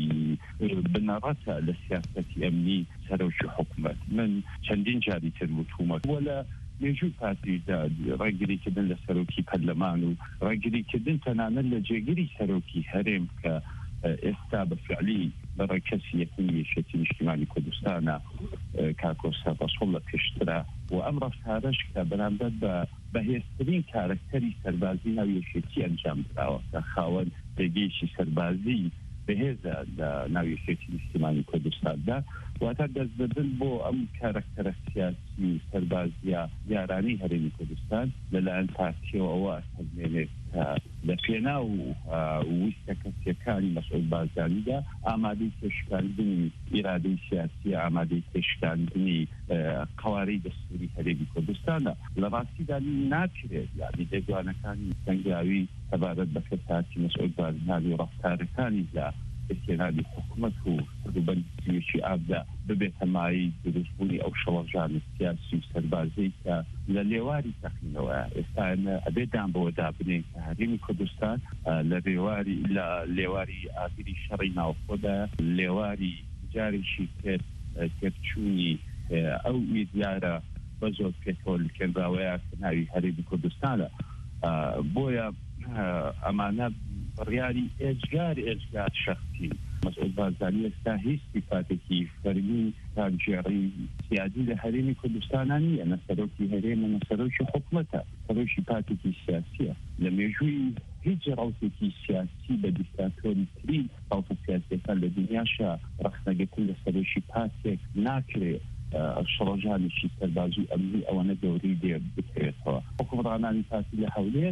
بنەڕەتە لە سیاسەتی ئەمنی سەرۆکی حکومەت. من چەندین جاری تر وتومە وەلە مێژووی پارتیدا ڕێگریکردن لە سەرۆکی پەرلەمان و ڕێگریکردن تەنانەت لە جێگیری سەرۆکی هەرێم کە ئێستا بەفعلی بەڕێ کەسی یەکەمی یەکێتی نیشتیمانی کوردستانە کاکۆستا بەسۆڵ لە پێشترا و ئەم ڕەفتارەش کە بەرامبەر بە بەهێزترین کارکتەری سەربازی ناو یەکێتی ئەنجام دراوە کە خاوەن پێگەیشی سەربازی بەهێزە لە ناو یەکێتی نیشتیمانی کوردستاندا واتە دەستبردن بۆ ئەم کارکتەرە سیاسی سەربازیە یارانەی هەرێمی کوردستان لەلایەن پارتیەوە ئەوە هەزمێنێت لە پێناو ویستە کەسیەکانی مەسئول بازرگانیدا ئامادەی تێشکاندنی ئیرادەی سیاسی ئامادەی تێشکاندنی قوارەی دەستوری هەرێمی کوردستانە لە ڕاستیدا ناکرێت یعنی دەگوانەکانی سەنگاوی تەبارەت بە کەساتی مەسئول بازرگانی و ڕەفتارەکانی لە استێنادی حکوومەت و سەروبەندیەکی ئابدا ببێتە مای دروستبوونی ئەو شەوەژانی سیاسی و سەربازەی کە لە لێواری تەقینەوە ئێستا ئەبێدان بەوە دابنێن کە هەرێمی کوردستان لە ڕێواری لە لێواری ئاگری شەڕی ناوخۆدا لێواری جارێکی تر تێکچوونی ئەو ئیدیارە بە زۆر پێکەوە لکێنراوەیە کە ناوی هەرێمی کوردستانە بۆیە ئەمانە بڕیاری ئێجگار ئێجگار شخصی مەسئول بازرگانی ئێستا هیچ سیفاتێکی فەرمی تاجێڕی سیادی لە هەرێمی کوردستانە نییە، نە سەرۆکی هەرێمە نە سەرۆکی حکومەتە، سەرۆکی پارتێکی سیاسیە. لە مێژووی هیچ ڕاوتێکی سیاسی بە دیکتاتۆری ترین ڕاوتە سیاسیەکان لە دنیاشە ڕەخنەگرتن لە سەرۆکی پارتێک ناکرێت شڕۆژانێکی سەربازی ئەمنی ئەوەنە گەورەی دێ بکرێتەوە. حکومڕانانی پارتی لە هەولێر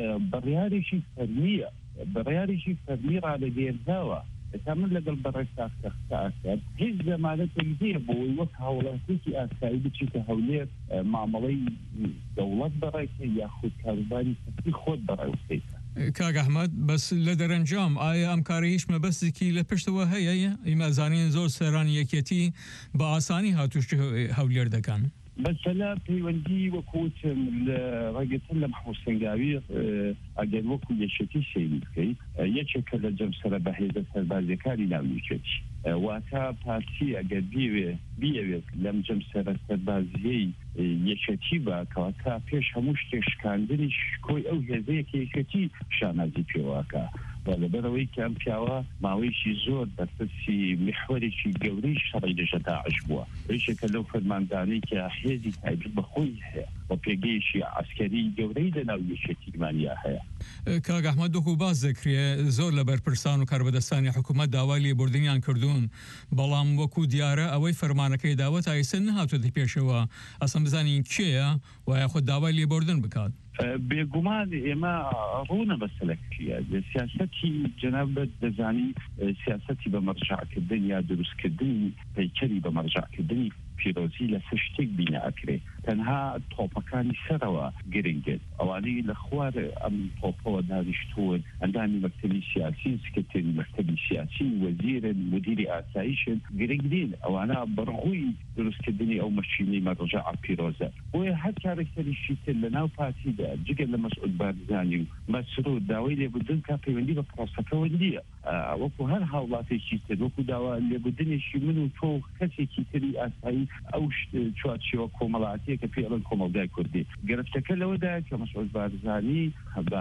بڕیارێکی فەرمیە، بڕیارێکی فەرمی ڕادەگێرداوە. ئێستا من لەگەڵ بەڕێکتا ئاساد هیچ زەمانەتێک دێ بۆی وەک هاوڵاتێکی ئاسایی بچیتە هەولێر مامەڵەی دەوڵەت بەڕێکە یاخود کاروباری کەسی خۆت بەڕێوسیتە. کاک ئەحمەد بەس لە دەرەنجام ئایا ئەم کارە هیچ مەبەستێکی لە پشتەوە هەیە؟ ئیمەزانین زۆر سەرانی یەکێتی بە ئاسانی هاتووشتی هەولێر دەکەن. بەسەلا پەیوەندی وەکوتم لە ڕێگەتن لە مەحموود سەنگاوی ئەگەر وەکو یەکێتی سەیری بکەیت یەکێکە لە جەمسەرە بەهێزە سەربازیەکانی ناو یەکێتی واتە پارتی ئەگەر بیوێ بیەوێت لەم جەمسەرە سەربازیەی یەکێتی بە کەواتە پێش هەموو شتێک شکاندنی کۆی ئەو هێزەیەکە یەکێتی شانازی پێواکە. لەبەرەوەی کە ئەم پیاوە ماوەیەکی زۆر بەرپرسی محوەرێکی گەورەی شەڕی لەژە داعش بووە. ڕیشێکە لەو فەرماندانەی کە هێزی تایبەت بەخۆی هەیە و پێگەیشی عسکەری گەورەی لەناو یەکێتیمانیا هەیە. کاک ئەحمەد وەکو باز دەکرێت زۆر لە بەرپرسان و کاربەدەستانی حکوومەت داوای لێبوردنیان کردوون، بەڵام وەکو دیارە ئەوەی فەرمانەکەی داوە تا ئێستا نەهاتووەتە پێشەوە. ئەسەن بزانین کێیە و یاخود داوای لێبوردن بکات. بێگومان ئێمە ڕوونە بەسەلەکیە سیاسەتی جەنابەت دەزانی سیاسەتی بە مەرجعکردن یا دروستکردنی پەیکەری بە مەرجعکردنی پیرۆزی لە سە شتێک بینە ئەکرێ. تەنها تۆپەکانی سەرەوە گرنگێت ئەوانەی لە خوار ئەم تۆپەوە دانیشتوون ئەندامی مەکتەبی سیاسی، سکرتێری مەکتەبی سیاسی، وەزیرن، مدیری ئاسایشن گرنگ دین. ئەوانە بەڕغووی دروستکردنی ئەو مەشینەی مەرجع پیرۆزە. بۆیە هەر کارێکتەریشی تر لە ناو پارتیدا جگەر لە مەسعود بارزانی و مەسرور داوای لێبوردن کا پەیوەندی بە پرۆسەکەەوە نییە. وەکو هەر هاوڵاتێکی تر وەکو داوا لێبوردنێکی من و تۆ کەسێکی تری ئاسایی ئەو چوارچێوە کۆمەڵاتیە في الان كومالداي كردي قربت كلودا كمسعود بارزاني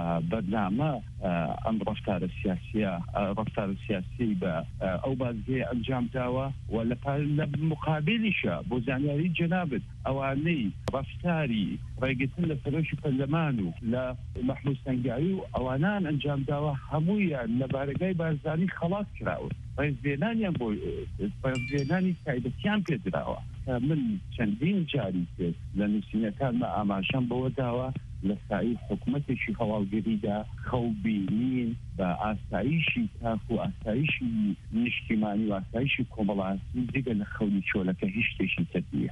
ببرنامج ام رفتار السياسيه رفتار السياسي او بازي انجام داوا ولا بالمقابل شا بوزانياري جنابت اواني رفتاري رايقتن لفروش برلمانو لا محمود سنگايو اوانان انجام داوا همويا لبارقاي بارزاني خلاص كراو رئيس بينانيا بو رئيس بيناني سايدتيان بيدراوا من چندین جاری کرد لنوسینەکان مە ئاماژەم بەوە داوە لە سایی حکوومەتێکی هەواڵگەریدا خەوبینین بە ئاسایشی تاک و ئاسایشی نیشتیمانی و ئاسایشی کۆمەڵایەتی دیگە لە خەونی چۆلەکە هیچ شتێکی تر نییە.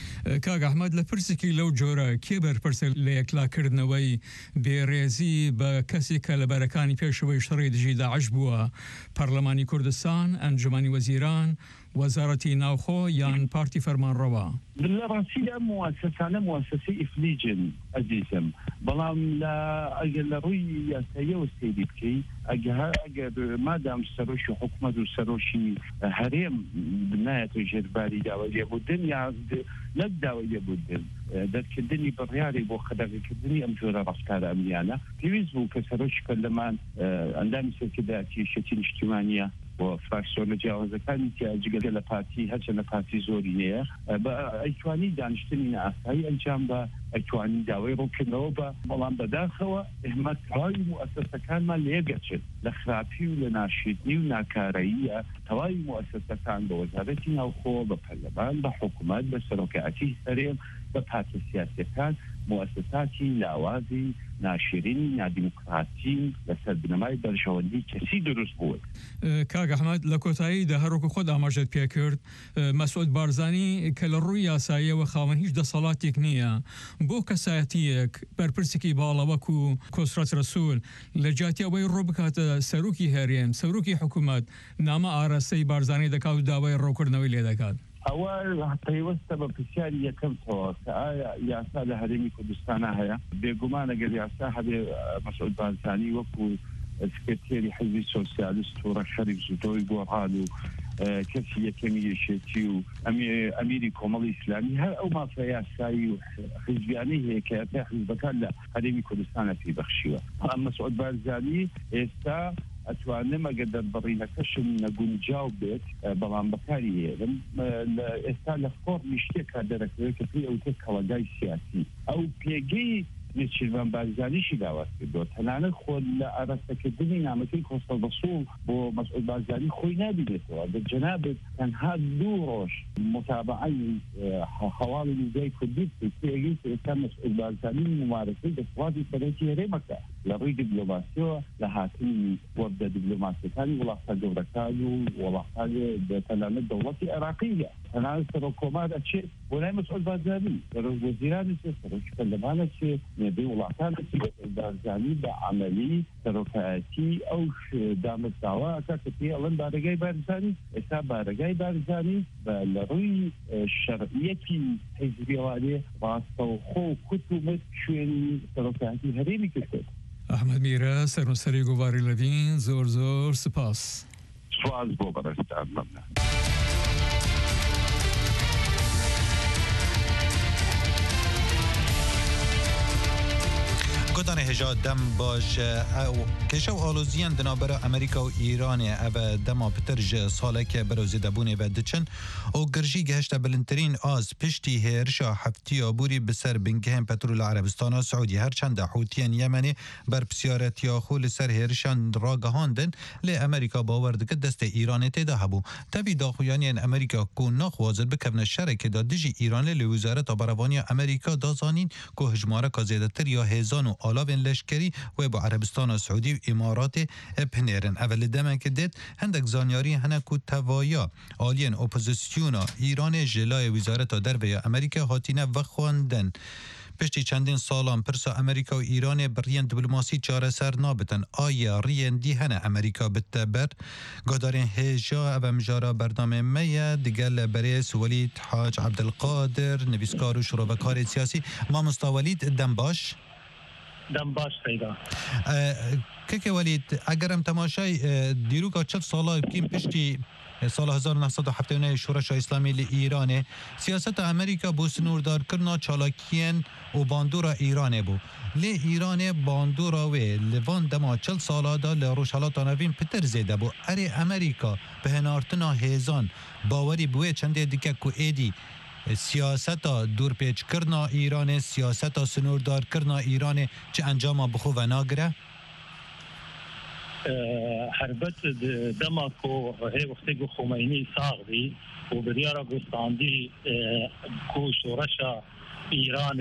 کاک ئەحمەد لە پرسێکی لەو جۆرە کێ بەرپرسە لە یەکلاکردنەوەی بێڕێزی بە کەسێکە لە بەرەکانی پێشەوەی شەڕی دژی داعش بووە پەرلەمانی کوردستان، ئەنجومەنی وەزیران، وەزارەتی ناوخۆ یان پارتی فەرمانڕەوا؟ لە ڕاستیدا مواسسانە مواسسەی ئیفلیجن ئەزیزم، بەڵام لە ئەگەر لە ڕووی یاساییەوە سەیری بکەی ئەگەر مادام سەرۆشی حکوومەت و سەرۆشی هەرێم نایەتە ژێرباری داوای لێبوردن یا نەک داوای لێبوردن دەرکردنی بڕیاری بۆ خەدەغیکردنی ئەم جۆرە ڕەفتارە ئەمنیانە پێویست بوو کە سەرۆشی پەرلەمان ئەندامی سەرکردایەتی یەکێتی نیشتیمانیە و فراکسیۆن لە جیاوازەکانی جگەل لە پارتی هەرچەندە پارتی زۆری نییە بە ئەیتوانی دانیشتنی ئاسایی ئەنجام بە ئەیتوانی داوای ڕوونکردنەوە بە بەڵام بەداخەوە ئێمە تەواوی موەسسەکانمان لێگەچێت لە خراپی و لە ناشیدنی و ناکارەییە تەواوی موەسسەکان بە وەزارەتی ناوخۆ بە پەرلەمان بە حکوومەت بە سەرۆکایەتی هەرێم بە پارتە سیاسیەکان موەسساتی لاوازی ناشرینی نادیموکراتی لەسەر بنەمای بەرژەوەندی کەسی دروست بووە. کاک ئەحمەد لە کۆتاییدا هەروەکو خۆت ئاماژەت پێ کرد مەسعود بارزانی کە لە ڕووی یاساییەوە خاوەن هیچ دەسەڵاتێک نییە بۆ کەسایەتیەک بەرپرسێکی باڵەوەک و کۆسرات ڕەسوول لە جیاتی ئەوەی ڕۆ بکاتە سەرۆکی هەرێم سەرۆکی حکوومەت نامە ئاراستەی بارزانی دەکات و داوای ڕۆکردنەوەی لێ دەکات. ئەوە پەیوەستە بە پرسیاری یەکەمەوە کە ئایا یاسا لە هەرێمی کوردستانە هەیە بێگومان ئەگەر یاسا هەبێ مەسعود بارزانی وەکو سکرتێری حزبی سۆسیالیست و ڕەشەری زوتۆی گۆڕان و کەسی یەکەمی یەشێتی و ئەمیری کۆمەڵی ئیسلامی هەر ئەو مافرە یاسایی و حزبیانەی هەیە کە یاسای حزبەکان لە هەرێمی کوردستانە پێبەخشیوە. مەسعود بارزانی ئێستا ئەتوانم ئەگەر دەربڕینەکەشم نەگونجاو بێت بەڵام بەکاری هێرم ئێستا لە فۆرمی شتێکا دەرەکەوێت کە پێی ئەوتە کەڵەگای سیاسی ئەو پێگەی نێچیروان بارزانیشی داوات کردووە تەنانەت خۆ لە ئاراستەکردنی نامەکەی کۆسەڵ بەسوڵ بۆ مەسعود بارزانی خۆی نابینێتەوە دەجەنابێت تەنها دوو ڕۆژ متابعەی هەواڵی نیزای کوردی پێگەی ئێستا مەسعود بارزانی ممارەسەی دەسەڵاتی سەرۆکی هەرێمەکە لە ڕووی دیبلۆماسیەوە لە هاتنی وەردە دیبلۆماسیەکانی وڵاتە گەورەکان و وڵاتان تەنانەت دەوڵەتی عێراقیە تەنانەت سەرۆکۆمار ئەچێت بۆ لای مەسعود بارزانی سەرۆک وەزیرانی چێت سەرۆکی پەرلەمانە چێت نێبەی وڵاتان بارزانی بە عملی سەرۆکایەتی ئەو دامەزراوە ئەکا کە پێی ئەڵەن بارگای بارزانی ئێستا بارگای بارزانی لە ڕووی شەرعیەتی حیزبیەوانێ ڕاستەوخۆ و کوتومت شوێنی سەرۆکایەتی هەرێمی کرد. ئەحمەد میرە سەرنووسەری گۆڤاری لەڤین زۆر زۆر سپاس. سواز بۆ بەڕێستان مەمنون. گۆدانê hêja dem baş kêşew aloziyên di navbera Amerîka û Îranê ev dema pitir ji saleke berozê debûnê ve diçin û girjî gihişte bilindtirîn az piştî hêrişa heftiya borî bi ser bingehên petrola Erebistana Siûdî herçende Hûtiyên Yemenê berpisyaretiya xwe li ser hêrişan ragihandin lê Amerîka bawer dike destê Îranê têde hebû. Tevî daxuyaniyên Amerîka ku naxwazin bikevne şerekê da dijî Îranê li Wizareta Berevaniya Amerîka dazanîn ku hejmareka zêdetir ya hêzan û alavên leşkerî wê bi Erebistana Siûdî û Îmaratê pinêrin. Ev li demeke dêt hindek zanyarî hene ku tevaya aliyên opozisyona Îranê ji layê Wîzareta Derve Amerîka hatîne vexwandin. Piştî çendîn salan pirsa Amerîka û Îranê bi riyên diplomasî çareser nabitin. Aya riyên dî hene Amerîka bite ber. Guhdarên hêja ev mijara berdamê me ye digel berê Welîd Hac Ebdelqadir nivîskar û şirovekarê siyasî. Mamosta Welîd dem baş. دم باش پیدا که ولید اگرم تماشای دیروگا چل سالا بکیم پشتی سال هزار و نهصد و هفتاد و نه شورش اسلامی ل ایران سیاست امریکا بو سنوردار کرنا چالاکیان و باندورا ایران بو ل ایران باندورا و لوان دما چل سالا دا ل روشالات نوین پتر زیده بو اری امریکا به هنارتنا هزان باوری بوه چنده دیگه کو ایدی سیاست دور پیچ کرنا ایران سیاست سنوردار کرنا ایران چه انجام بخو و ناگره حربت دماکو هی وقتی گو خمینی ساغدی و بریارا گستاندی کو شورشا ایران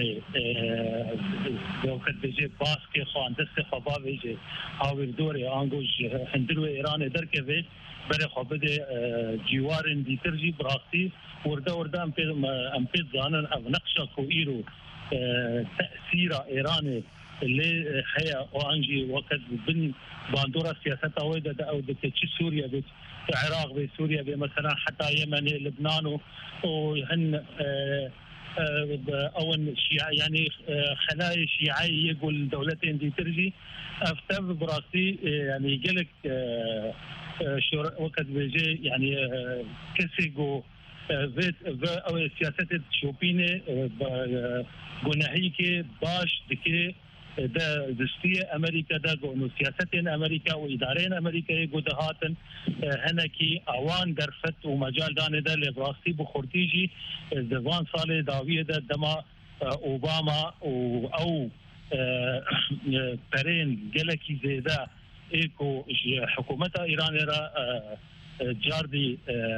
وقت بجه باسک خوان دست خوابا بجه هاویر دوره آنگوش هندلو ایران درکه بی بره خوابه جیوارن دیتر جی براستی ورده ورده ام پید زانن او نقشا کو ایرو تأثیر ایران اللي هي وانجي وقت بن باندورا سياسات اويدا او دكتشي سوريا بيت العراق بسوريا مثلا حتى يمن لبنان وهن اول شيعي يعني خلايا شيعيه يقول دولتين دي ترجي افتف براسي يعني قالك شو وقت بيجي يعني كسيجو فيت او سياسات شوبيني جناهيكي باش دكي دا دستي امريكا دا انه سياسات امريكا وادارين امريكا يقودهاتن هنكي اوان درفت ومجال دان دا لبراستي بخورتيجي دفان صالح داويه دا دما اوباما او برين جلكي زيدا ايكو حكومه ايران را جاردي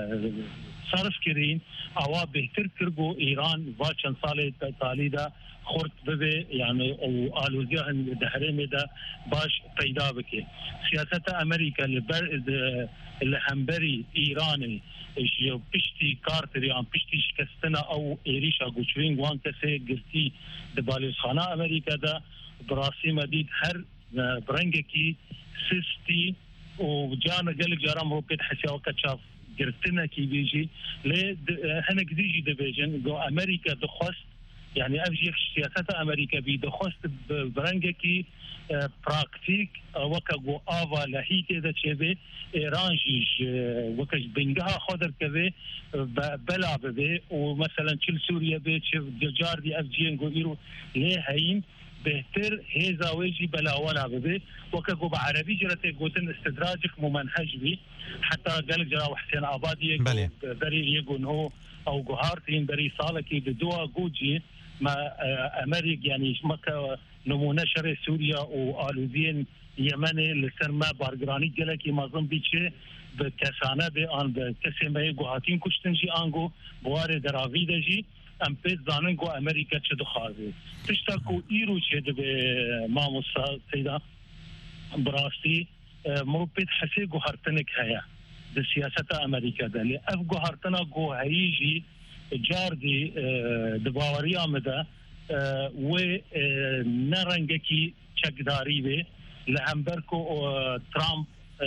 صرف كرين او بهتر كربو ايران واشن صالح تاليدا خورت ببه يعني او آلوزیه هن دهرمه ده باش پیدا بکه سیاست امریکا اللي همبری ایرانی جو پشتی کارتریان پشتی شکستنا او ایریشا گوچوین وان کسی گرتی دبالوزخانه امریکا ده براسي مدید هر برنگه کی سستی و جانا قلق جارام روبيت حسيا وقت شاف گرتنا کی بیجی لی هنك ديجي دبيجن جو امريكا دخوست يعني أبجي سياسة أمريكا بيدخوست برنجكي براكتيك وكا آفا لهيك إذا تشبه إيران جيش وكاش بنجها خضر كذا بلا ببي ومثلا تشل سوريا بي تشف جار دي أبجي نقو إيرو ليه هين بهتر هيزا ويجي بلا ولا ببي وكا قو بعربي جرتي قوتن استدراجك ممنهج بي حتى قالك جرا وحسين آبادي بري يقول هو أو جهارتين بري صالكي بدوا جوجي ما أمريكا يعني مكة نمونة شرق سوريا وآلوزين يمني لسرما بارجراني جلكي مازن بيتشي بكسانة بآن بكسمة جهاتين كشتنجي آنجو بوار دراوي دجي أم بيت زانن جو أمريكا تشدو خارجي تشتاكو إيرو تشد بماموسا سيدا براستي مروبيت حسي جهارتنك هيا بسياسة أمريكا ده لأف جهارتنا جو هيجي جاردي دباوريا مدى و نرنگكي چكداري به لهمبركو ترامب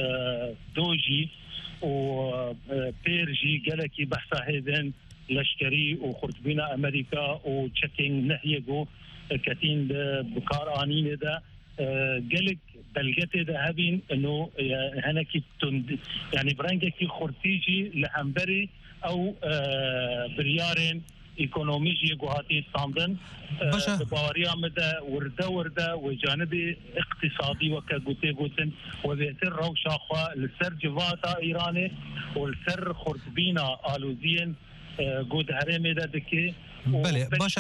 دوجي و بيرجي جلكي بحثا هيدن لشكري وخرطبينا امريكا و تشكينج نهيجو كتين بكار آنين ده جلك بلغت ده هبين انه هنكي يعني برنگكي خرطيجي لهمبري او بريارين ايكونوميجي جهاتي ساندن باوريا مدى ورده ورده وجانب اقتصادي وكغوتي غوتن وبيتر روشا خوا لسر جواتا ايراني والسر خرطبينا آلوزين گود هرمه ده دکی بله باشه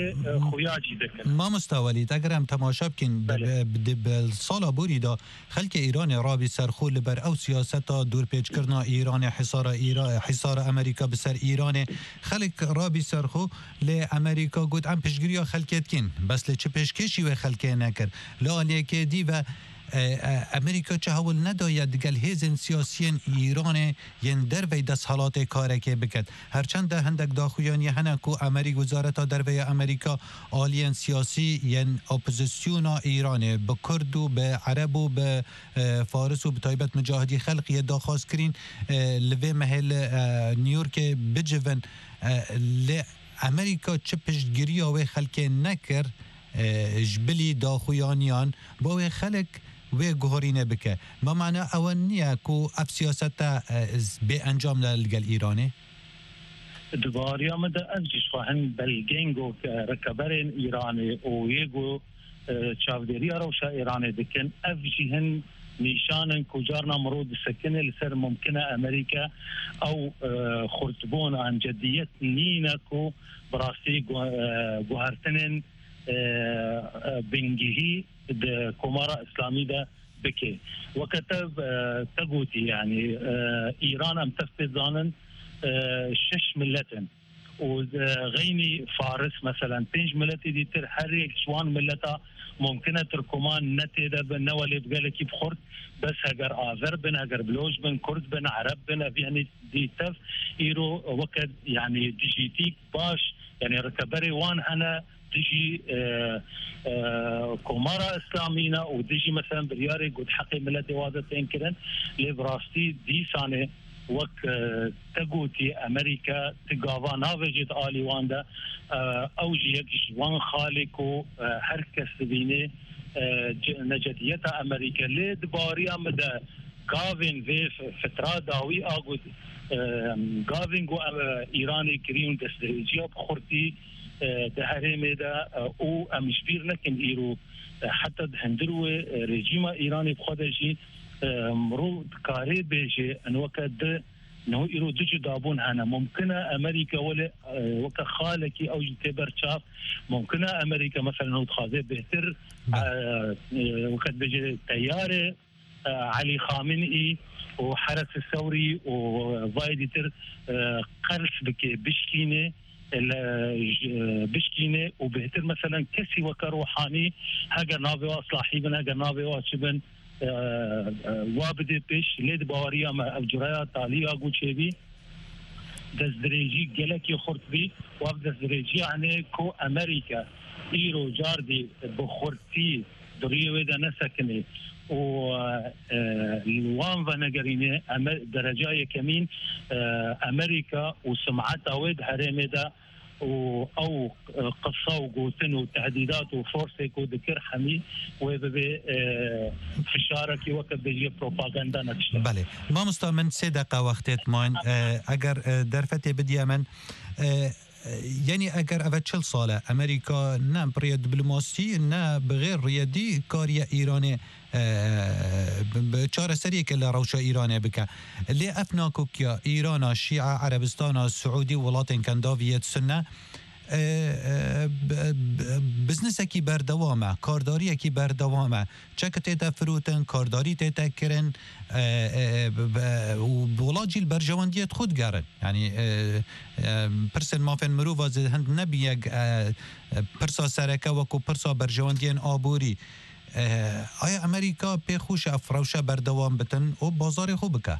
ما مستولید اگر هم تماشا بکن بل سال بوری دا خلق ایران رابی سرخو لبر او سیاست دور پیچ کرنا ایران حصار ایران حصار امریکا بسر ایران خلق رابی سرخو ل امریکا گود ام پیشگیری خلقت کن بس ل چه پیشکشی و خلق نکر لالیه که دی و امریکا چه هول نداید گل هیزن سیاسیین ایران ین در وی دست حالات کاره که بکد هرچند هندک داخویانی هنکو امریک وزارت در وی امریکا آلین سیاسی ین اپوزیسیون ایران به کرد و به عرب و به فارس و به تایبت مجاهدی خلقی داخواست کرین لوی محل نیویورک بجون ل امریکا چه پشتگیری و خلق نکر جبلی داخویانیان با خلق و گهارینه بکه ما معنی اونیه کو اف سیاست به انجام لگل ایرانه دوباره آمده ازش خواهن بلگنگو که رکبرین ایرانی و یگو چاودری روشا ایرانی دکن افجیهن نشان کجارنا مرود سکنه لسر ممکنه امریکا او خرطبون عن جدیت نینکو براستی گوهرتنن بنجهي كمارة إسلامية ده بكي وكتب تقوتي يعني إيران أم تفتي ظانا شش ملتن وغيني فارس مثلا تنج ملتي دي ترحري شوان ملتا ممكنة تركمان نتي ده بنوالي بقالكي بخورت بس هجر آذر بن هجر بلوج بن كرد بن عرب بن يعني دي تف إيرو وكد يعني ديجيتيك باش يعني ركبري وان أنا تجي آآ آآ كومارا اسلامينا وديجي مثلا برياري قد حقي ملتي واضح تنكرن لبراستي دي سانه وك تقوتي امريكا تقاضا نافجت آلي واندا اوجي يكش وان خالكو هركس بيني نجديتا امريكا ليد باريا مدى قافين في فترة داوي اقود قافين قو ايراني كريم دستريجيا بخورتي تهريمي دا او امشبير لكن ايرو حتى هندرو رجيم ايراني بخدجي مرو كاري بيجي ان وكد انه ايرو دجي دابون انا ممكنه امريكا ولا وك خالكي او يتبر شاف ممكنه امريكا مثلا تخاذ بهتر وكد بيجي تياره علي خامنئي وحرس الثوري وفايدتر قرص بكي بشكينه بشكينه وبهتر مثلا كسي وكروحاني هاجر نابي واصلاحي بن هاجر نابي واشبن وابد بيش ليد باوريا ما الجرايا تاليا قوتشيبي دزدريجي جلك يخرط بي وابد دزدريجي يعني كو امريكا ايرو جاردي بخورتي دريه ودا نسكني و الوان فنجرينه درجايه كمين امريكا وسمعتها ود هرمدا او قصه وقوتن وتهديدات وفورسك وذكر حمي وبي فشارك وقت بيجي بروباغندا نتشتغل. بله ما مستمن سه دقیقه وقتت ماین اگر درفت بدی من یعنی اگر اول چل ساله امریکا نه برای دیپلماسی نه بغیر ریادی کاری ایرانی چهار سریه که لروشا ایرانی بکه لی افناکو که ایران شیعه عربستان سعودی ولاتن کنداویت سنه بزنس کی بردوامه کارداری کی بردوامه چکت تا فروتن کارداری تا کرن و بولاجی البرجواندیت خود گرن یعنی پرسن مافن مرو واز هند نبیگ پرسا سرکه و کو پرسا برجواندین آبوری آیا امریکا به خوش افروشه بردوام بتن و بازار خوب که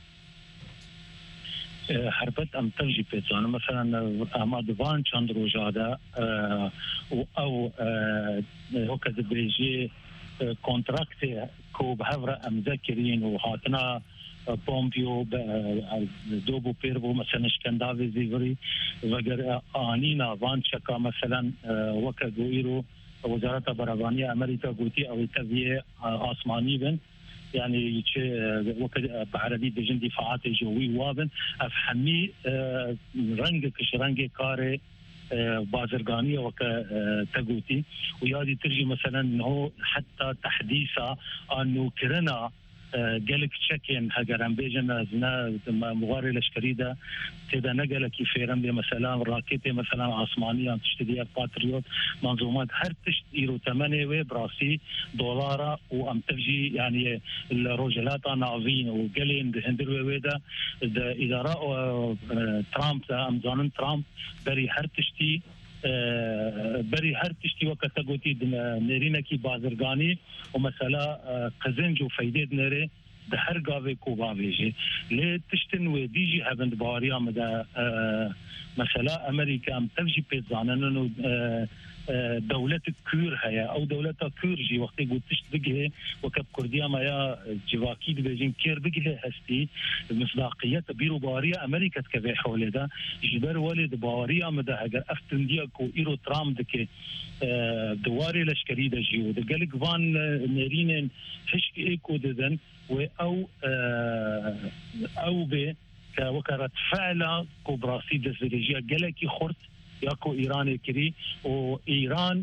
حربت ام تجي بيتزان مثلا اما دوان چند روجاده او هكذا بيجي كونتراكت كو بهفره ام ذكرين وهاتنا بومبيو دوبو بيربو مثلا شكندافي زيفري وغير انينا فان شكا مثلا وكذا ويرو وزاره برابانيه امريكا قوتي او تبيه اسماني بن يعني وكذا بعربي بجن دفاعات جوي وابن افهمي رنگ كش رنگ كاري بازرگانيه وك تقوتي ويادي ترجي مثلا انه حتى تحديثا انه كرنا قالك تشكين هاجران بيجنا زنا مغاري لشكريده تدا نقل كيفيرن مثلا راكيتي مثلا عثمانيه تشتري باتريوت منظومات هر تشتيرو ثمانية وي براسي دولار وام تجي يعني الرجلات نافين وقالين هندر ويدا اذا راوا ترامب ام زانن ترامب بري هر تشتي بري هر تشتي وقت تقوتي نيرينا كي بازرگاني ومثلا قزنج وفايدة نيري ده هر قاوي كوبا بيجي ليه تشتن وديجي هبند باريا مدى مثلا امريكا ام تفجي بيتزانن انه دولة كور هيا أو دولة كورجي وقت يقول تشت بقه وكب كرديا ما يا جواكي بيجين كير بقه هستي مصداقية بيرو باريا أمريكا تكبي حول ده جبر ولد باريا مدى هجر أفتن ديكو إيرو ترام دكي دواري لشكري دجي ودقلق فان نيرين حشك إيكو ددن أو أو بي كوكرت فعلا كوبراسي دزريجيا قلقي خرط ياكو إيران كري وإيران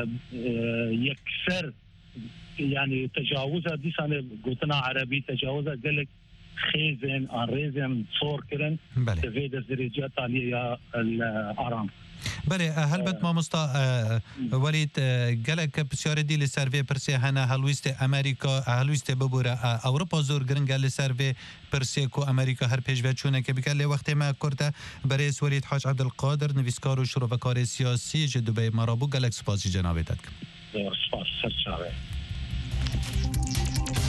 يكسر يعني تجاوزها دي سنة قلتنا عربي تجاوزها قلق خيزن أريزن صور كرن تفيد الزريجات عليها الأرام بله هلبت ما مستا ولید گلک بسیار دی لسروی پرسی هنه هلویست امریکا هلویست ببوره اوروپا زور گرنگ لسروی پرسی کو امریکا هر پیش و چونه که بکله وقتی ما کرده برای ولید حاج عبدالقادر نویسکار و شروعکار سیاسی جدوبه مرابو گلک سپاسی جنابتت سپاس سرچاوه